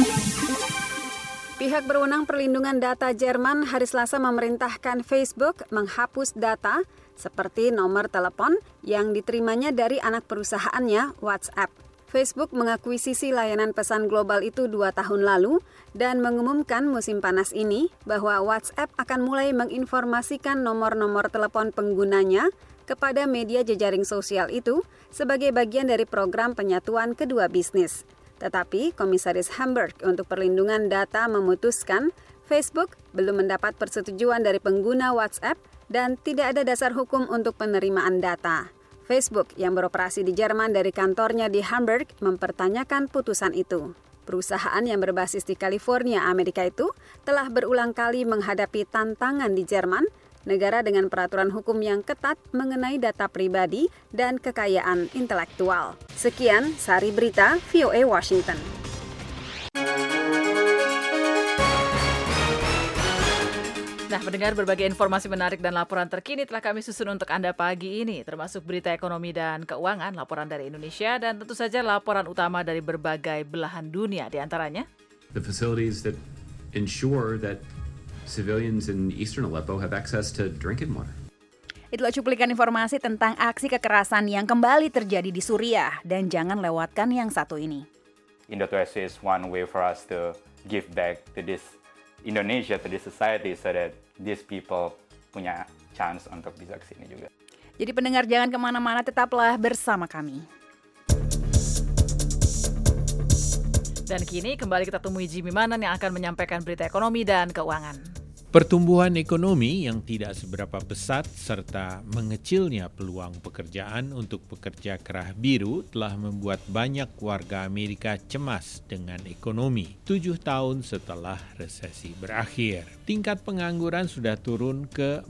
Pihak berwenang perlindungan data Jerman hari Selasa memerintahkan Facebook menghapus data seperti nomor telepon yang diterimanya dari anak perusahaannya, WhatsApp. Facebook mengakuisisi layanan pesan global itu 2 tahun lalu dan mengumumkan musim panas ini bahwa WhatsApp akan mulai menginformasikan nomor-nomor telepon penggunanya kepada media jejaring sosial itu sebagai bagian dari program penyatuan kedua bisnis. Tetapi Komisaris Hamburg untuk Perlindungan Data memutuskan Facebook belum mendapat persetujuan dari pengguna WhatsApp dan tidak ada dasar hukum untuk penerimaan data. Facebook yang beroperasi di Jerman dari kantornya di Hamburg mempertanyakan putusan itu. Perusahaan yang berbasis di California, Amerika itu telah berulang kali menghadapi tantangan di Jerman, negara dengan peraturan hukum yang ketat mengenai data pribadi dan kekayaan intelektual. Sekian Sari Berita VOA Washington. Nah, mendengar berbagai informasi menarik dan laporan terkini telah kami susun untuk Anda pagi ini, termasuk berita ekonomi dan keuangan, laporan dari Indonesia, dan tentu saja laporan utama dari berbagai belahan dunia, di antaranya the facilities that ensure that civilians in eastern Aleppo have access to drinking water. Itulah cuplikan informasi tentang aksi kekerasan yang kembali terjadi di Suriah, dan jangan lewatkan yang satu ini. Indo2SC is one way for us to give back to this Indonesia, to this society, so that these people punya chance untuk bisa kesini juga. Jadi pendengar jangan kemana-mana, tetaplah bersama kami. Dan kini kembali kita temui Jimmy Manan yang akan menyampaikan berita ekonomi dan keuangan. Pertumbuhan ekonomi yang tidak seberapa pesat serta mengecilnya peluang pekerjaan untuk pekerja kerah biru telah membuat banyak warga Amerika cemas dengan ekonomi 7 tahun setelah resesi berakhir. Tingkat pengangguran sudah turun ke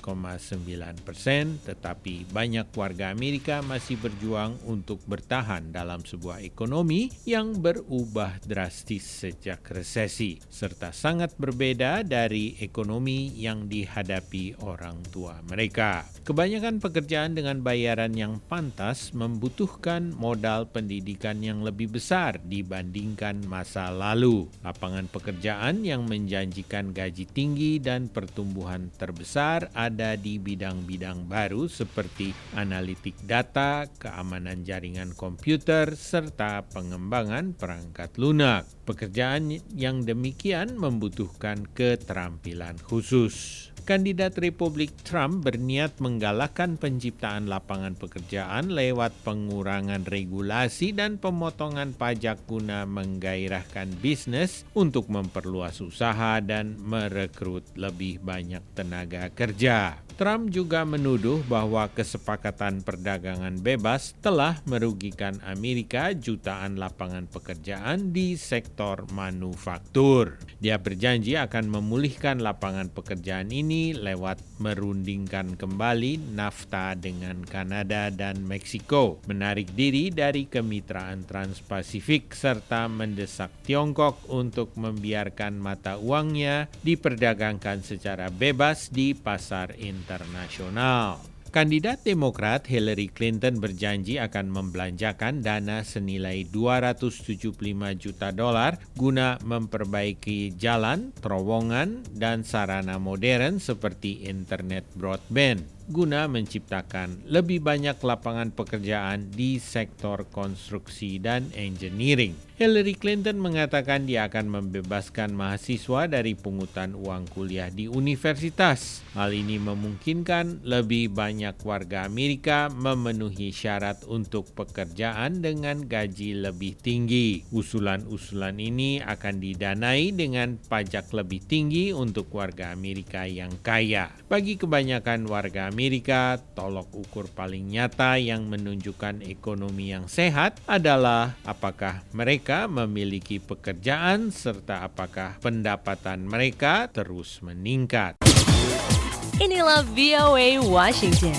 4,9%, tetapi banyak warga Amerika masih berjuang untuk bertahan dalam sebuah ekonomi yang berubah drastis sejak resesi, serta sangat berbeda dari ekonomi yang dihadapi orang tua mereka. Kebanyakan pekerjaan dengan bayaran yang pantas membutuhkan modal pendidikan yang lebih besar dibandingkan masa lalu. Lapangan pekerjaan yang menjanjikan gaji tinggi dan pertumbuhan terbesar ada di bidang-bidang baru seperti analitik data, keamanan jaringan komputer, serta pengembangan perangkat lunak. Pekerjaan yang demikian membutuhkan keterampilan khusus. Kandidat Republik Trump berniat menggalakkan penciptaan lapangan pekerjaan lewat pengurangan regulasi dan pemotongan pajak guna menggairahkan bisnis untuk memperluas usaha dan merekrut lebih banyak tenaga kerja. Trump juga menuduh bahwa kesepakatan perdagangan bebas telah merugikan Amerika jutaan lapangan pekerjaan di sektor manufaktur. Dia berjanji akan memulihkan lapangan pekerjaan ini lewat merundingkan kembali NAFTA dengan Kanada dan Meksiko, menarik diri dari kemitraan Trans-Pasifik serta mendesak Tiongkok untuk membiarkan mata uangnya diperdagangkan secara bebas di pasar internasional. Kandidat Demokrat Hillary Clinton berjanji akan membelanjakan dana senilai $275 juta guna memperbaiki jalan, terowongan, dan sarana modern seperti internet broadband, guna menciptakan lebih banyak lapangan pekerjaan di sektor konstruksi dan engineering. Hillary Clinton mengatakan dia akan membebaskan mahasiswa dari pungutan uang kuliah di universitas. Hal ini memungkinkan lebih banyak warga Amerika memenuhi syarat untuk pekerjaan dengan gaji lebih tinggi. Usulan-usulan ini akan didanai dengan pajak lebih tinggi untuk warga Amerika yang kaya. Bagi kebanyakan warga Amerika, tolok ukur paling nyata yang menunjukkan ekonomi yang sehat adalah apakah mereka memiliki pekerjaan serta apakah pendapatan mereka terus meningkat. Inilah VOA Washington.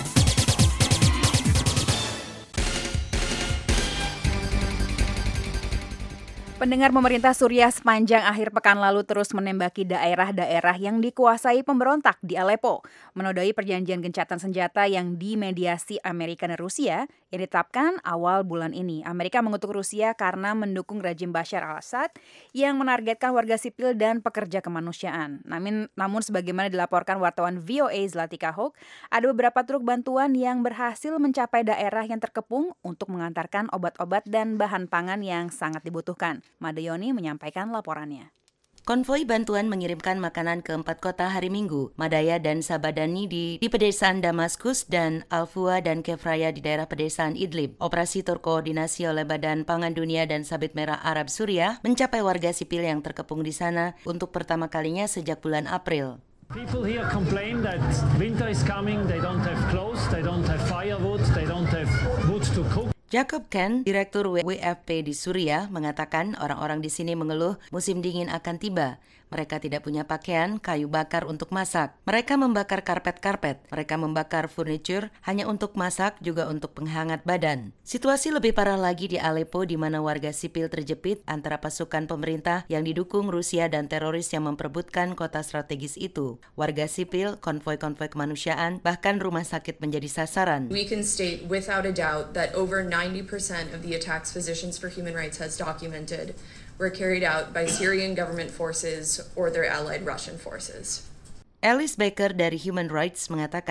Pendengar, pemerintah Suriah sepanjang akhir pekan lalu terus menembaki daerah-daerah yang dikuasai pemberontak di Aleppo, menodai perjanjian gencatan senjata yang dimediasi Amerika dan Rusia yang ditetapkan awal bulan ini. Amerika mengutuk Rusia karena mendukung rejim Bashar al-Assad yang menargetkan warga sipil dan pekerja kemanusiaan. Namun sebagaimana dilaporkan wartawan VOA Zlatica Hoke, ada beberapa truk bantuan yang berhasil mencapai daerah yang terkepung untuk mengantarkan obat-obat dan bahan pangan yang sangat dibutuhkan. Madayoni menyampaikan laporannya. Konvoi bantuan mengirimkan makanan ke 4 kota hari Minggu, Madaya dan Sabadani di pedesaan Damaskus dan Al-Fua dan Kefraya di daerah pedesaan Idlib. Operasi terkoordinasi oleh Badan Pangan Dunia dan Sabit Merah Arab Suriah mencapai warga sipil yang terkepung di sana untuk pertama kalinya sejak bulan April. People here complain that winter is coming, they don't have clothes, they don't have firewood, they don't have wood to cook. Jacob Ken, Direktur WFP di Suriah, mengatakan orang-orang di sini mengeluh musim dingin akan tiba. Mereka tidak punya pakaian, kayu bakar untuk masak. Mereka membakar karpet-karpet. Mereka membakar furniture hanya untuk masak, juga untuk penghangat badan. Situasi lebih parah lagi di Aleppo, di mana warga sipil terjepit antara pasukan pemerintah yang didukung Rusia dan teroris yang memperebutkan kota strategis itu. Warga sipil, konvoi-konvoi kemanusiaan, bahkan rumah sakit menjadi sasaran. We can state without a doubt that over 90% of the attacks Physicians for Human Rights has documented were carried out by Syrian government forces or their allied Russian forces. Alice Baker dari Human Rights mengatakan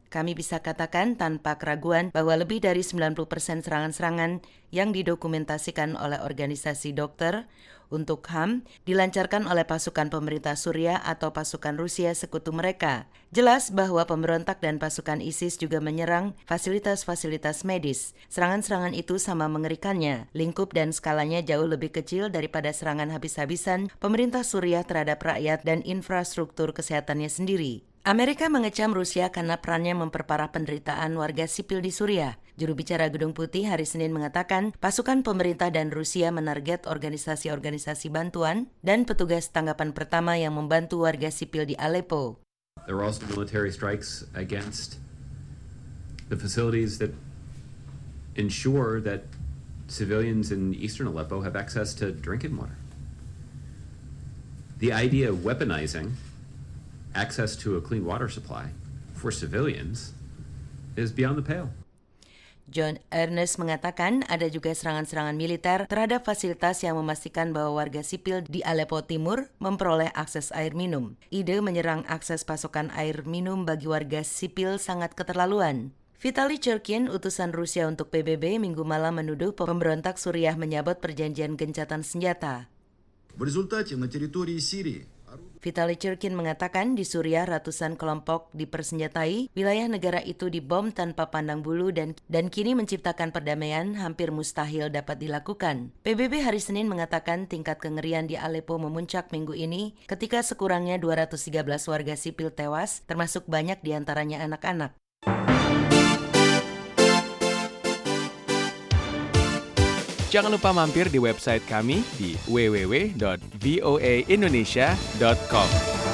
Kami bisa katakan tanpa keraguan bahwa lebih dari 90% serangan-serangan yang didokumentasikan oleh organisasi dokter untuk HAM dilancarkan oleh pasukan pemerintah Suriah atau pasukan Rusia sekutu mereka. Jelas bahwa pemberontak dan pasukan ISIS juga menyerang fasilitas-fasilitas medis. Serangan-serangan itu sama mengerikannya. Lingkup dan skalanya jauh lebih kecil daripada serangan habis-habisan pemerintah Suriah terhadap rakyat dan infrastruktur kesehatannya sendiri. Amerika mengecam Rusia karena perannya memperparah penderitaan warga sipil di Suriah. Juru bicara Gedung Putih hari Senin mengatakan pasukan pemerintah dan Rusia menarget organisasi-organisasi bantuan dan petugas tanggapan pertama yang membantu warga sipil di Aleppo. There were also military strikes against the facilities that ensure that civilians in eastern Aleppo have access to drinking water. The idea of weaponizing access to a clean water supply for civilians is beyond the pale. John Ernest mengatakan ada juga serangan-serangan militer terhadap fasilitas yang memastikan bahwa warga sipil di Aleppo Timur memperoleh akses air minum. Ide menyerang akses pasokan air minum bagi warga sipil sangat keterlaluan. Vitaly Churkin, utusan Rusia untuk PBB, Minggu malam menuduh pemberontak Suriah menyabot perjanjian gencatan senjata. В результате на территории Сирии Vitaly Churkin mengatakan di Suriah ratusan kelompok dipersenjatai, wilayah negara itu dibom tanpa pandang bulu dan kini menciptakan perdamaian hampir mustahil dapat dilakukan. PBB hari Senin mengatakan tingkat kengerian di Aleppo memuncak minggu ini ketika sekurangnya 213 warga sipil tewas, termasuk banyak diantaranya anak-anak. Jangan lupa mampir di website kami di www.voaindonesia.com.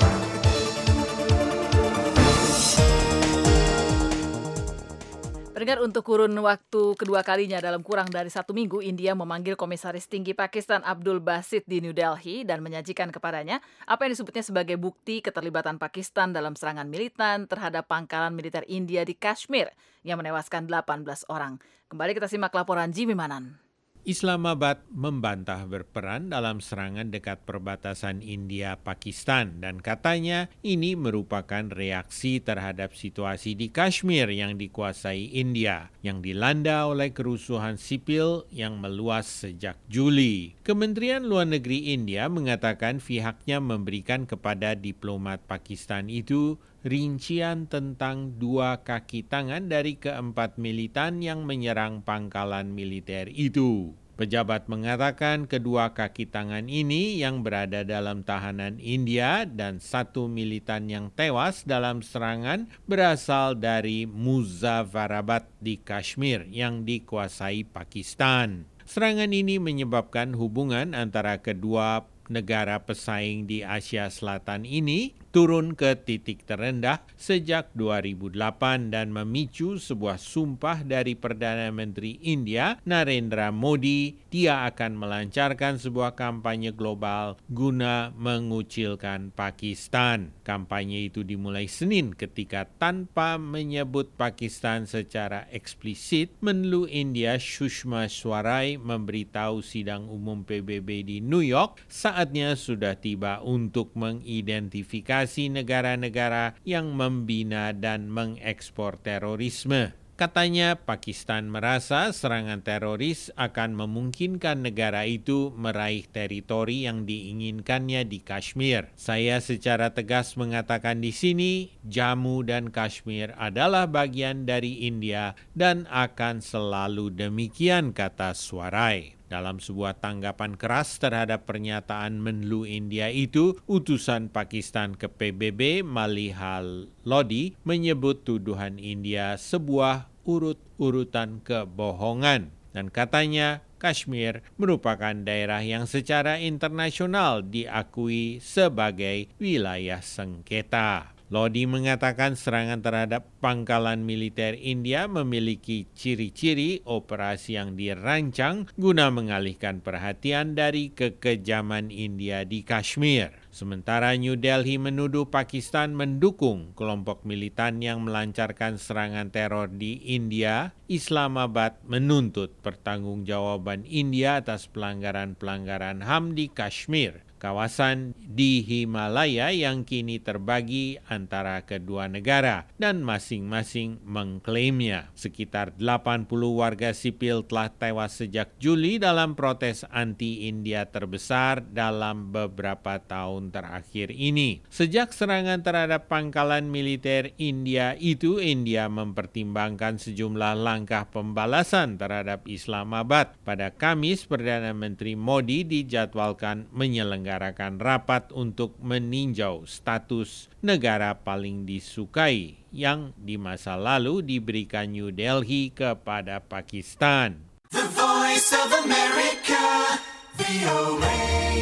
Pendengar, untuk kurun waktu kedua kalinya dalam kurang dari 1 minggu, India memanggil Komisaris Tinggi Pakistan Abdul Basit di New Delhi dan menyajikan kepadanya apa yang disebutnya sebagai bukti keterlibatan Pakistan dalam serangan militan terhadap pangkalan militer India di Kashmir yang menewaskan 18 orang. Kembali kita simak laporan Jimmy Manan. Islamabad membantah berperan dalam serangan dekat perbatasan India-Pakistan dan katanya ini merupakan reaksi terhadap situasi di Kashmir yang dikuasai India, yang dilanda oleh kerusuhan sipil yang meluas sejak Juli. Kementerian Luar Negeri India mengatakan pihaknya memberikan kepada diplomat Pakistan itu rincian tentang 2 kaki tangan dari keempat militan yang menyerang pangkalan militer itu. Pejabat mengatakan kedua kaki tangan ini yang berada dalam tahanan India dan 1 militan yang tewas dalam serangan berasal dari Muzaffarabad di Kashmir yang dikuasai Pakistan. Serangan ini menyebabkan hubungan antara kedua negara pesaing di Asia Selatan ini turun ke titik terendah sejak 2008 dan memicu sebuah sumpah dari Perdana Menteri India Narendra Modi. Dia akan melancarkan sebuah kampanye global guna mengucilkan Pakistan. Kampanye itu dimulai Senin ketika tanpa menyebut Pakistan secara eksplisit, Menlu India Sushma Swaraj memberitahu sidang umum PBB di New York saatnya sudah tiba untuk mengidentifikasi negara-negara yang membina dan mengekspor terorisme. Katanya Pakistan merasa serangan teroris akan memungkinkan negara itu meraih teritori yang diinginkannya di Kashmir. Saya secara tegas mengatakan di sini, Jammu dan Kashmir adalah bagian dari India dan akan selalu demikian, kata Swaraj. Dalam sebuah tanggapan keras terhadap pernyataan Menlu India itu, utusan Pakistan ke PBB Malihal Lodi menyebut tuduhan India sebuah urut-urutan kebohongan dan katanya Kashmir merupakan daerah yang secara internasional diakui sebagai wilayah sengketa. Lodi mengatakan serangan terhadap pangkalan militer India memiliki ciri-ciri operasi yang dirancang guna mengalihkan perhatian dari kekejaman India di Kashmir. Sementara New Delhi menuduh Pakistan mendukung kelompok militan yang melancarkan serangan teror di India, Islamabad menuntut pertanggungjawaban India atas pelanggaran-pelanggaran HAM di Kashmir. kawasan di Himalaya yang kini terbagi antara kedua negara dan masing-masing mengklaimnya. Sekitar 80 warga sipil telah tewas sejak Juli dalam protes anti-India terbesar dalam beberapa tahun terakhir ini. Sejak serangan terhadap pangkalan militer India itu, India mempertimbangkan sejumlah langkah pembalasan terhadap Islamabad. Pada Kamis, Perdana Menteri Modi dijadwalkan menyelenggarakan rapat untuk meninjau status negara paling disukai yang di masa lalu diberikan New Delhi kepada Pakistan. The Voice of America, VOA.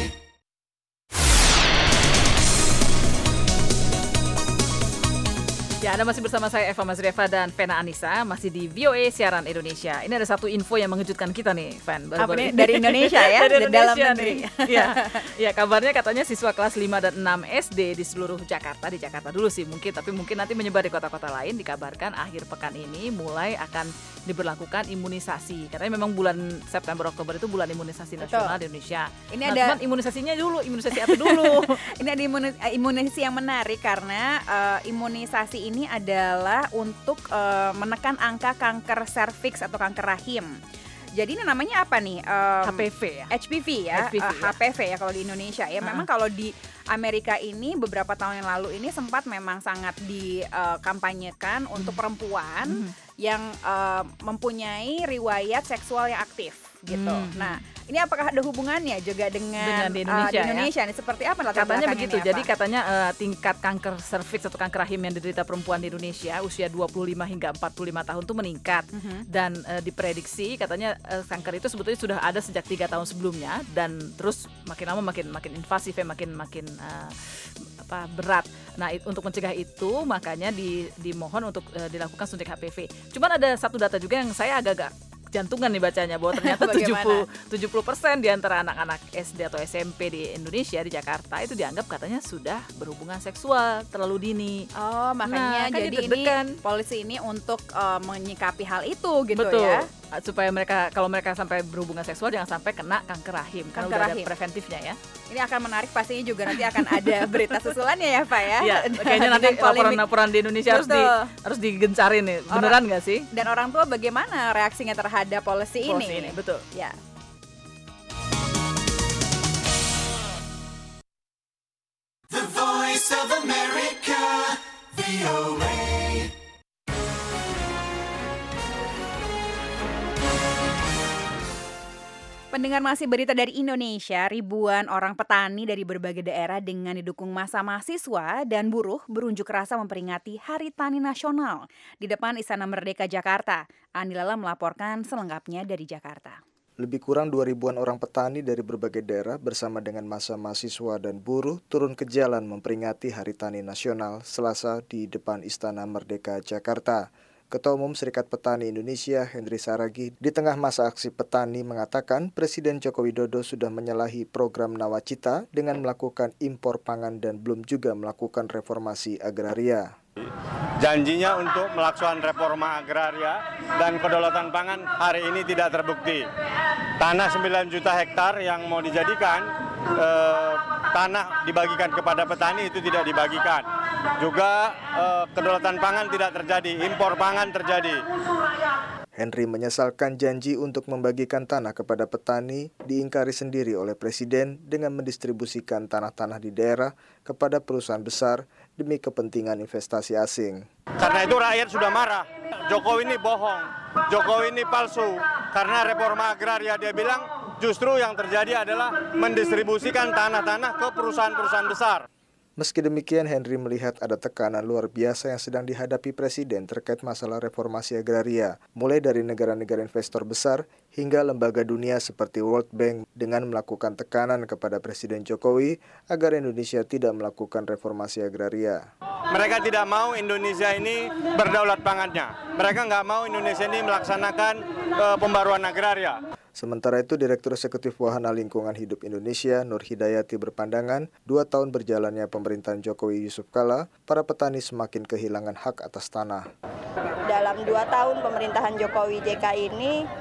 Ya, Anda masih bersama saya Eva Mazrieva dan Vena Anissa, masih di VOA Siaran Indonesia. Ini ada satu info yang mengejutkan kita nih, Ven. Apa nih? Dari Indonesia ya? Dari dalam Indonesia negeri. Ya, kabarnya katanya siswa kelas 5 dan 6 SD di seluruh Jakarta, di Jakarta dulu sih mungkin, tapi mungkin nanti menyebar di kota-kota lain, dikabarkan akhir pekan ini mulai akan diberlakukan imunisasi. Katanya memang bulan September Oktober itu bulan imunisasi nasional di Indonesia. Ini ada imunisasinya dulu, imunisasi apa dulu? Ini ada imunisasi yang menarik karena imunisasi ini adalah untuk menekan angka kanker serviks atau kanker rahim. Jadi ini namanya apa nih? HPV ya? HPV ya? HPV ya kalau di Indonesia ya. Memang kalau di Amerika ini beberapa tahun yang lalu ini sempat memang sangat dikampanyekan untuk perempuan yang mempunyai riwayat seksual yang aktif gitu. Nah, ini apakah ada hubungannya juga dengan di Indonesia, nih? Seperti apa latar katanya belakangnya begitu. ini, Jadi katanya tingkat kanker serviks atau kanker rahim yang diderita perempuan di Indonesia usia 25 hingga 45 tahun itu meningkat. Dan diprediksi katanya kanker itu sebetulnya sudah ada sejak 3 tahun sebelumnya dan terus makin lama makin invasif ya, makin berat. Nah, untuk mencegah itu makanya dimohon untuk dilakukan suntik HPV. Cuman ada satu data juga yang saya agak jantungan nih bacanya, bahwa ternyata 70% di antara anak-anak SD atau SMP di Indonesia, di Jakarta itu dianggap katanya sudah berhubungan seksual terlalu dini. Oh, makanya jadi ini polisi ini untuk menyikapi hal itu gitu. Betul. Ya. Supaya kalau mereka sampai berhubungan seksual jangan sampai kena kanker rahim, karena udah ada preventifnya ya. Ini akan menarik, pastinya juga nanti akan ada berita susulannya ya Pak ya. Iya, kayaknya nanti laporan-laporan di Indonesia harus digencarin nih. Beneran nggak sih? Dan orang tua bagaimana reaksinya terhadap policy ini? Betul. Ya. The Voice of America, VOA. Pendengar, masih berita dari Indonesia, ribuan orang petani dari berbagai daerah dengan didukung massa mahasiswa dan buruh berunjuk rasa memperingati Hari Tani Nasional di depan Istana Merdeka Jakarta. Andi Lala melaporkan selengkapnya dari Jakarta. Lebih kurang 2.000-an orang petani dari berbagai daerah bersama dengan massa mahasiswa dan buruh turun ke jalan memperingati Hari Tani Nasional Selasa di depan Istana Merdeka Jakarta. Ketua Umum Serikat Petani Indonesia, Henry Saragih, di tengah masa aksi petani mengatakan Presiden Joko Widodo sudah menyalahi program Nawacita dengan melakukan impor pangan dan belum juga melakukan reformasi agraria. Janjinya untuk melaksanakan reforma agraria dan kedaulatan pangan hari ini tidak terbukti. Tanah 9 juta hektar yang mau dijadikan tanah dibagikan kepada petani itu tidak dibagikan. Juga kedaulatan pangan tidak terjadi, impor pangan terjadi. Henry menyesalkan janji untuk membagikan tanah kepada petani diingkari sendiri oleh Presiden dengan mendistribusikan tanah-tanah di daerah kepada perusahaan besar demi kepentingan investasi asing. Karena itu rakyat sudah marah. Jokowi ini bohong, Jokowi ini palsu. Karena reforma agraria dia bilang justru yang terjadi adalah mendistribusikan tanah-tanah ke perusahaan-perusahaan besar. Meski demikian, Henry melihat ada tekanan luar biasa yang sedang dihadapi Presiden terkait masalah reformasi agraria, mulai dari negara-negara investor besar hingga lembaga dunia seperti World Bank dengan melakukan tekanan kepada Presiden Jokowi agar Indonesia tidak melakukan reformasi agraria. Mereka tidak mau Indonesia ini berdaulat pangannya. Mereka nggak mau Indonesia ini melaksanakan pembaruan agraria. Sementara itu, Direktur Eksekutif Wahana Lingkungan Hidup Indonesia, Nur Hidayati berpandangan, 2 tahun berjalannya pemerintahan Jokowi Yusuf Kala, para petani semakin kehilangan hak atas tanah. Dalam 2 tahun pemerintahan Jokowi JK ini,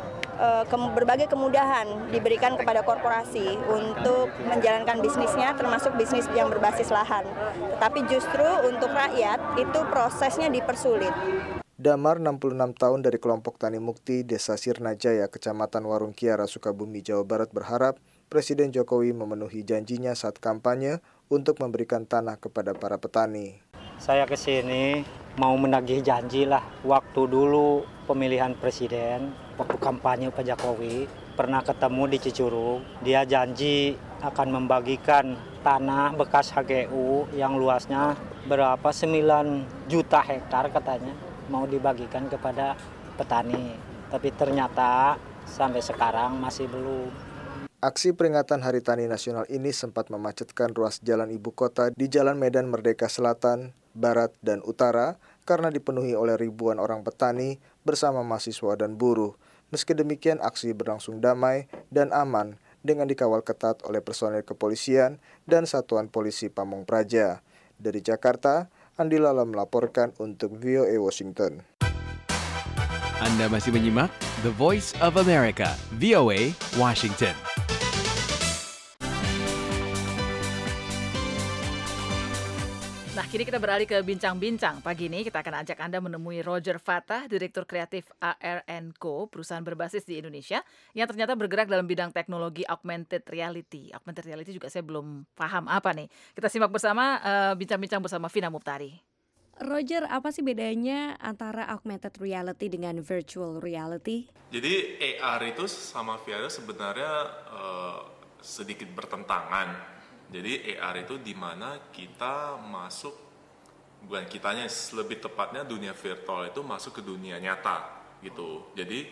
berbagai kemudahan diberikan kepada korporasi untuk menjalankan bisnisnya, termasuk bisnis yang berbasis lahan. Tetapi justru untuk rakyat itu prosesnya dipersulit. Damar, 66 tahun dari kelompok Tani Mukti, Desa Sirnajaya, Kecamatan Warung Kiara, Sukabumi, Jawa Barat berharap Presiden Jokowi memenuhi janjinya saat kampanye untuk memberikan tanah kepada para petani. Saya ke sini mau menagih janji lah. Waktu dulu pemilihan presiden, waktu kampanye Pak Jokowi, pernah ketemu di Cicurug. Dia janji akan membagikan tanah bekas HGU yang luasnya berapa 9 juta hektar katanya mau dibagikan kepada petani. Tapi ternyata sampai sekarang masih belum. Aksi peringatan Hari Tani Nasional ini sempat memacetkan ruas jalan ibu kota di Jalan Medan Merdeka Selatan, Barat, dan Utara karena dipenuhi oleh ribuan orang petani bersama mahasiswa dan buruh. Meski demikian, aksi berlangsung damai dan aman dengan dikawal ketat oleh personel kepolisian dan Satuan Polisi Pamong Praja. Dari Jakarta, Andi Lala melaporkan untuk VOA Washington. Anda masih menyimak The Voice of America, VOA Washington. Nah, kini kita beralih ke bincang-bincang. Pagi ini kita akan ajak Anda menemui Roger Fatah, Direktur Kreatif AR&Co, perusahaan berbasis di Indonesia, yang ternyata bergerak dalam bidang teknologi augmented reality. Augmented reality juga saya belum paham apa nih. Kita simak bersama, bincang-bincang bersama Vina Muptari. Roger, apa sih bedanya antara augmented reality dengan virtual reality? Jadi AR itu sama VR sebenarnya sedikit bertentangan. Jadi AR itu di mana kita masuk, bukan kitanya, lebih tepatnya dunia virtual itu masuk ke dunia nyata gitu. Jadi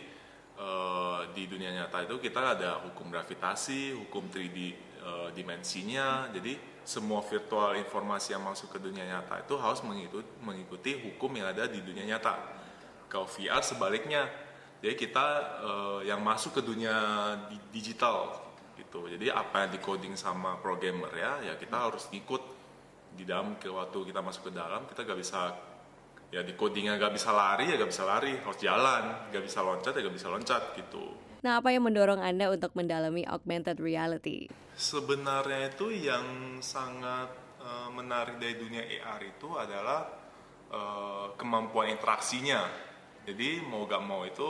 di dunia nyata itu kita ada hukum gravitasi, hukum 3D dimensinya. Jadi semua virtual informasi yang masuk ke dunia nyata itu harus mengikuti hukum yang ada di dunia nyata. Kalau VR sebaliknya, jadi kita yang masuk ke dunia digital gitu. Jadi apa yang di-coding sama programmer ya kita harus ikut di dalam. Waktu kita masuk ke dalam, kita gak bisa, ya di codingnya gak bisa lari, harus jalan, gak bisa loncat, gak bisa loncat gitu. Nah, apa yang mendorong Anda untuk mendalami augmented reality? Sebenarnya itu yang sangat menarik dari dunia AR itu adalah kemampuan interaksinya. Jadi mau gak mau itu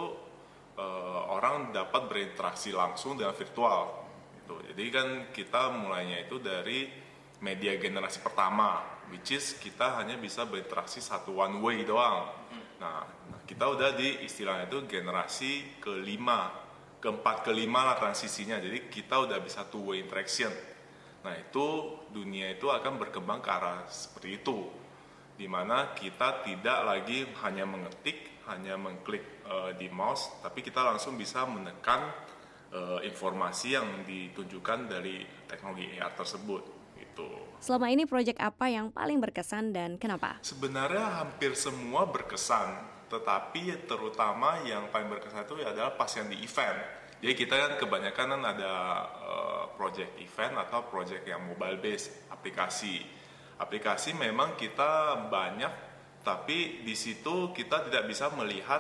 orang dapat berinteraksi langsung dengan virtual. Jadi kan kita mulainya itu dari media generasi pertama, which is kita hanya bisa berinteraksi satu one way doang. Nah kita udah di istilahnya itu generasi keempat kelima lah transisinya. Jadi kita udah bisa two way interaction. Nah itu dunia itu akan berkembang ke arah seperti itu, dimana kita tidak lagi hanya mengetik, hanya mengklik di mouse, tapi kita langsung bisa menekan informasi yang ditunjukkan dari teknologi AR tersebut gitu. Selama ini proyek apa yang paling berkesan dan kenapa? Sebenarnya hampir semua berkesan, tetapi terutama yang paling berkesan itu adalah pas yang di event. Jadi kita kan kebanyakan kan ada project event atau project yang mobile based, aplikasi memang kita banyak, tapi di situ kita tidak bisa melihat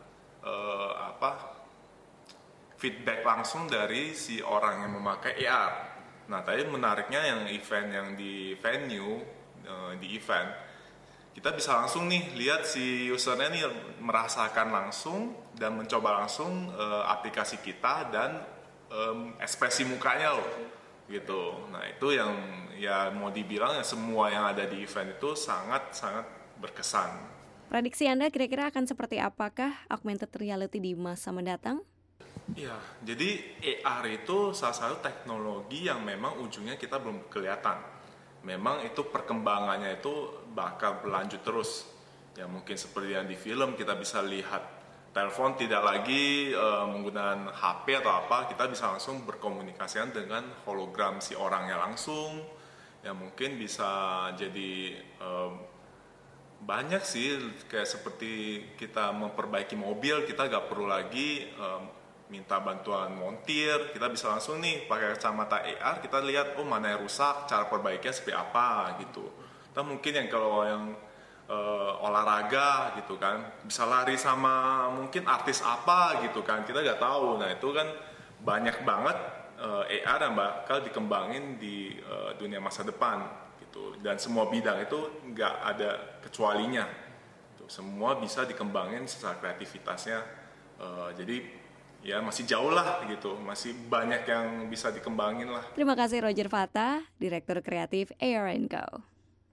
feedback langsung dari si orang yang memakai AR. Nah, tadi menariknya yang event yang di venue, di event, kita bisa langsung nih lihat si usernya nih merasakan langsung dan mencoba langsung aplikasi kita dan ekspresi mukanya loh, gitu. Nah, itu yang ya mau dibilang ya semua yang ada di event itu sangat-sangat berkesan. Prediksi Anda kira-kira akan seperti apakah augmented reality di masa mendatang? Ya, jadi AR itu salah satu teknologi yang memang ujungnya kita belum kelihatan. Memang itu perkembangannya itu bakal berlanjut terus. Ya mungkin seperti yang di film kita bisa lihat telepon tidak lagi menggunakan HP atau apa, kita bisa langsung berkomunikasikan dengan hologram si orangnya langsung. Ya mungkin bisa jadi banyak sih, kayak seperti kita memperbaiki mobil, kita gak perlu lagi minta bantuan montir, kita bisa langsung nih pakai kacamata AR, kita lihat mana yang rusak, cara perbaikinya seperti apa gitu. Atau mungkin yang kalau yang olahraga gitu kan, bisa lari sama mungkin artis apa gitu kan, kita nggak tahu. Nah itu kan banyak banget AR yang bakal dikembangin di dunia masa depan gitu, dan semua bidang itu nggak ada kecualinya, semua bisa dikembangin secara kreativitasnya. Jadi ya masih jauh lah gitu, masih banyak yang bisa dikembangin lah. Terima kasih Roger Fata, Direktur Kreatif AR&Co.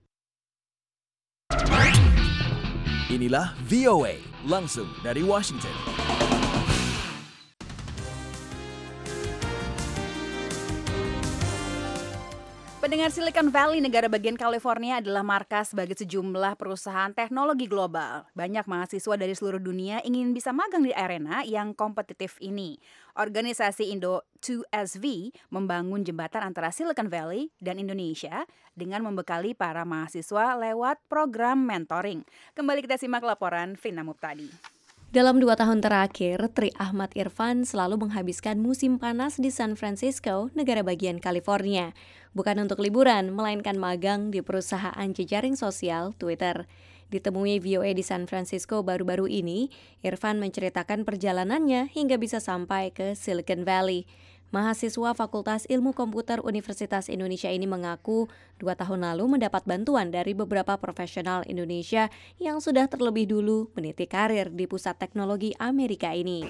Inilah VOA, langsung dari Washington. Pendengar, Silicon Valley, negara bagian California, adalah markas bagi sejumlah perusahaan teknologi global. Banyak mahasiswa dari seluruh dunia ingin bisa magang di arena yang kompetitif ini. Organisasi Indo 2SV membangun jembatan antara Silicon Valley dan Indonesia dengan membekali para mahasiswa lewat program mentoring. Kembali kita simak laporan Vina Muptadi. Dalam 2 tahun terakhir, Tri Ahmad Irfan selalu menghabiskan musim panas di San Francisco, negara bagian California. Bukan untuk liburan, melainkan magang di perusahaan jejaring sosial Twitter. Ditemui VOA di San Francisco baru-baru ini, Irfan menceritakan perjalanannya hingga bisa sampai ke Silicon Valley. Mahasiswa Fakultas Ilmu Komputer Universitas Indonesia ini mengaku 2 tahun lalu mendapat bantuan dari beberapa profesional Indonesia yang sudah terlebih dulu meniti karir di pusat teknologi Amerika ini.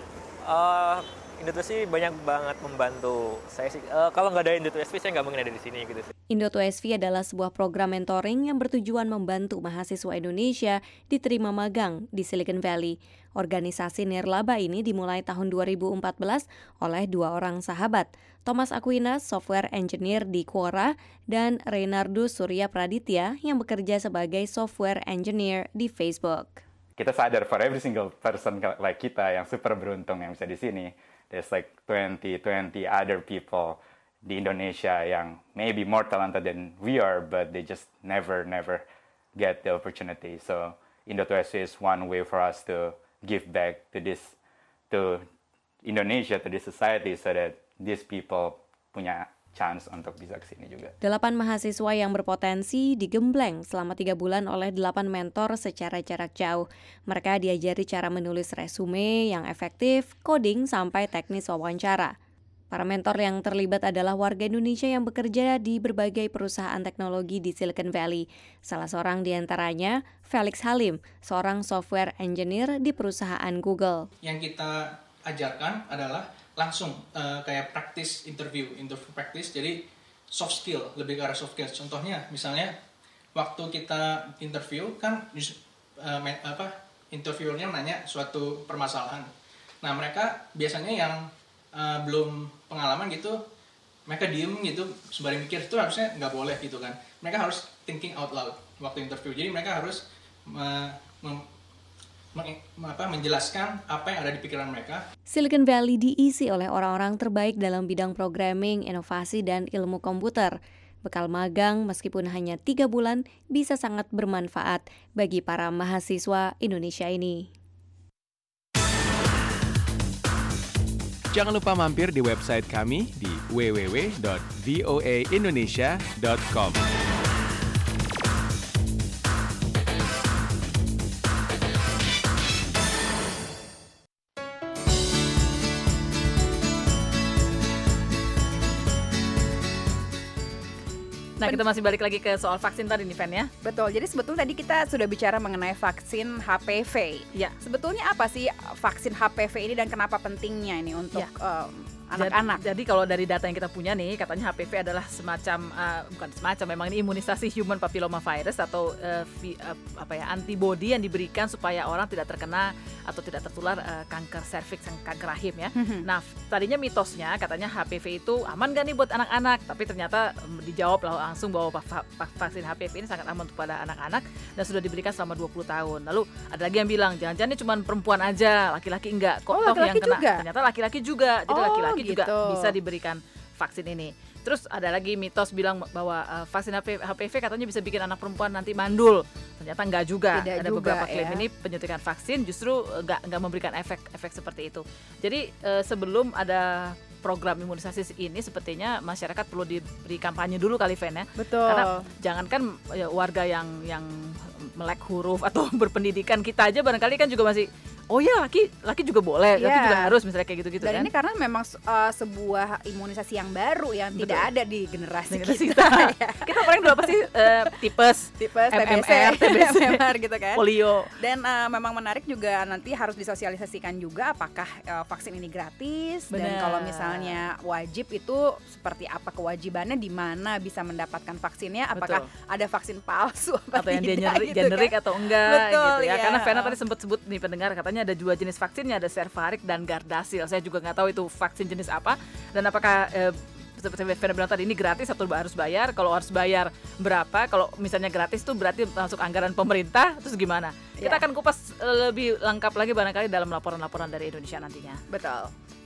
Indo2SV banyak banget membantu saya sih. Kalau nggak ada Indo2SV saya nggak mungkin ada di sini gitu sih. Indo2SV adalah sebuah program mentoring yang bertujuan membantu mahasiswa Indonesia diterima magang di Silicon Valley. Organisasi nirlaba ini dimulai tahun 2014 oleh 2 orang sahabat, Thomas Aquinas, software engineer di Quora, dan Reynardo Surya Praditya yang bekerja sebagai software engineer di Facebook. Kita sadar for every single person like kita yang super beruntung yang bisa di sini. There's like 20 other people di Indonesia yang maybe more talented than we are, but they just never get the opportunity. So Indo2SV is one way for us to give back to Indonesia, to this society, so that these people punya chance untuk bisa kesini juga. 8 mahasiswa yang berpotensi digembleng selama 3 bulan oleh 8 mentor secara jarak jauh. Mereka diajari cara menulis resume yang efektif, coding, sampai teknis wawancara. Para mentor yang terlibat adalah warga Indonesia yang bekerja di berbagai perusahaan teknologi di Silicon Valley. Salah seorang di antaranya Felix Halim, seorang software engineer di perusahaan Google. Yang kita ajarkan adalah langsung kayak interview practice, jadi soft skill, lebih ke arah soft skill. Contohnya misalnya waktu kita interview kan interviewernya nanya suatu permasalahan. Nah mereka biasanya yang belum pengalaman gitu, mereka diem gitu sembari mikir, itu harusnya nggak boleh gitu kan. Mereka harus thinking out loud waktu interview, jadi mereka harus menjelaskan apa yang ada di pikiran mereka. Silicon Valley diisi oleh orang-orang terbaik dalam bidang programming, inovasi, dan ilmu komputer. Bekal magang meskipun hanya 3 bulan bisa sangat bermanfaat bagi para mahasiswa Indonesia ini. Jangan lupa mampir di website kami di www.voaindonesia.com. Nah, kita masih balik lagi ke soal vaksin tadi nih, Fen, ya. Betul, jadi sebetulnya tadi kita sudah bicara mengenai vaksin HPV. Ya. Sebetulnya apa sih vaksin HPV ini dan kenapa pentingnya ini untuk anak-anak? Jadi kalau dari data yang kita punya nih, katanya HPV adalah memang ini imunisasi human papilloma virus atau antibody yang diberikan supaya orang tidak terkena atau tidak tertular kanker serviks dan kanker rahim ya. Nah, tadinya mitosnya katanya HPV itu aman gak nih buat anak-anak, tapi ternyata dijawab langsung bahwa vaksin HPV ini sangat aman untuk pada anak-anak dan sudah diberikan selama 20 tahun. Lalu ada lagi yang bilang jangan-jangan ini cuma perempuan aja, laki-laki enggak. Kok yang kena juga? Ternyata laki-laki juga. Jadi laki-laki juga bisa diberikan vaksin ini. Terus ada lagi mitos bilang bahwa vaksin HPV katanya bisa bikin anak perempuan nanti mandul. Ternyata enggak juga. Ada beberapa klaim ini penyuntikan vaksin justru enggak memberikan efek seperti itu. Jadi sebelum ada program imunisasi ini sepertinya masyarakat perlu diberi kampanye dulu kali, Fen, ya. Betul. Karena jangankan warga yang melek huruf atau berpendidikan, kita aja barangkali kan juga masih oh ya laki juga boleh, laki juga harus misalnya kayak gitu-gitu Dan kan. ini karena memang sebuah imunisasi yang baru yang Betul. tidak ada di generasi Generasi kita. Kita paling dulu apa sih? Tipes, TBC, TBC, MMR gitu kan. polio. Dan memang menarik juga nanti harus disosialisasikan juga apakah vaksin ini gratis dan Benar. kalau misalnya wajib itu seperti apa kewajibannya, di mana bisa mendapatkan vaksinnya, apakah ada vaksin palsu Atau yang dia tidak, gitu generik kan. atau enggak Betul, gitu ya. iya. Karena Vena tadi sempat sebut nih pendengar, katanya ada 2 jenis vaksinnya, ada Cervarix dan Gardasil. Saya juga nggak tahu itu vaksin jenis apa dan apakah seperti Vena bilang tadi ini gratis atau harus bayar. Kalau harus bayar berapa, kalau misalnya gratis tuh berarti masuk anggaran pemerintah, terus gimana? Kita akan kupas lebih lengkap lagi barangkali dalam laporan-laporan dari Indonesia nantinya. Betul.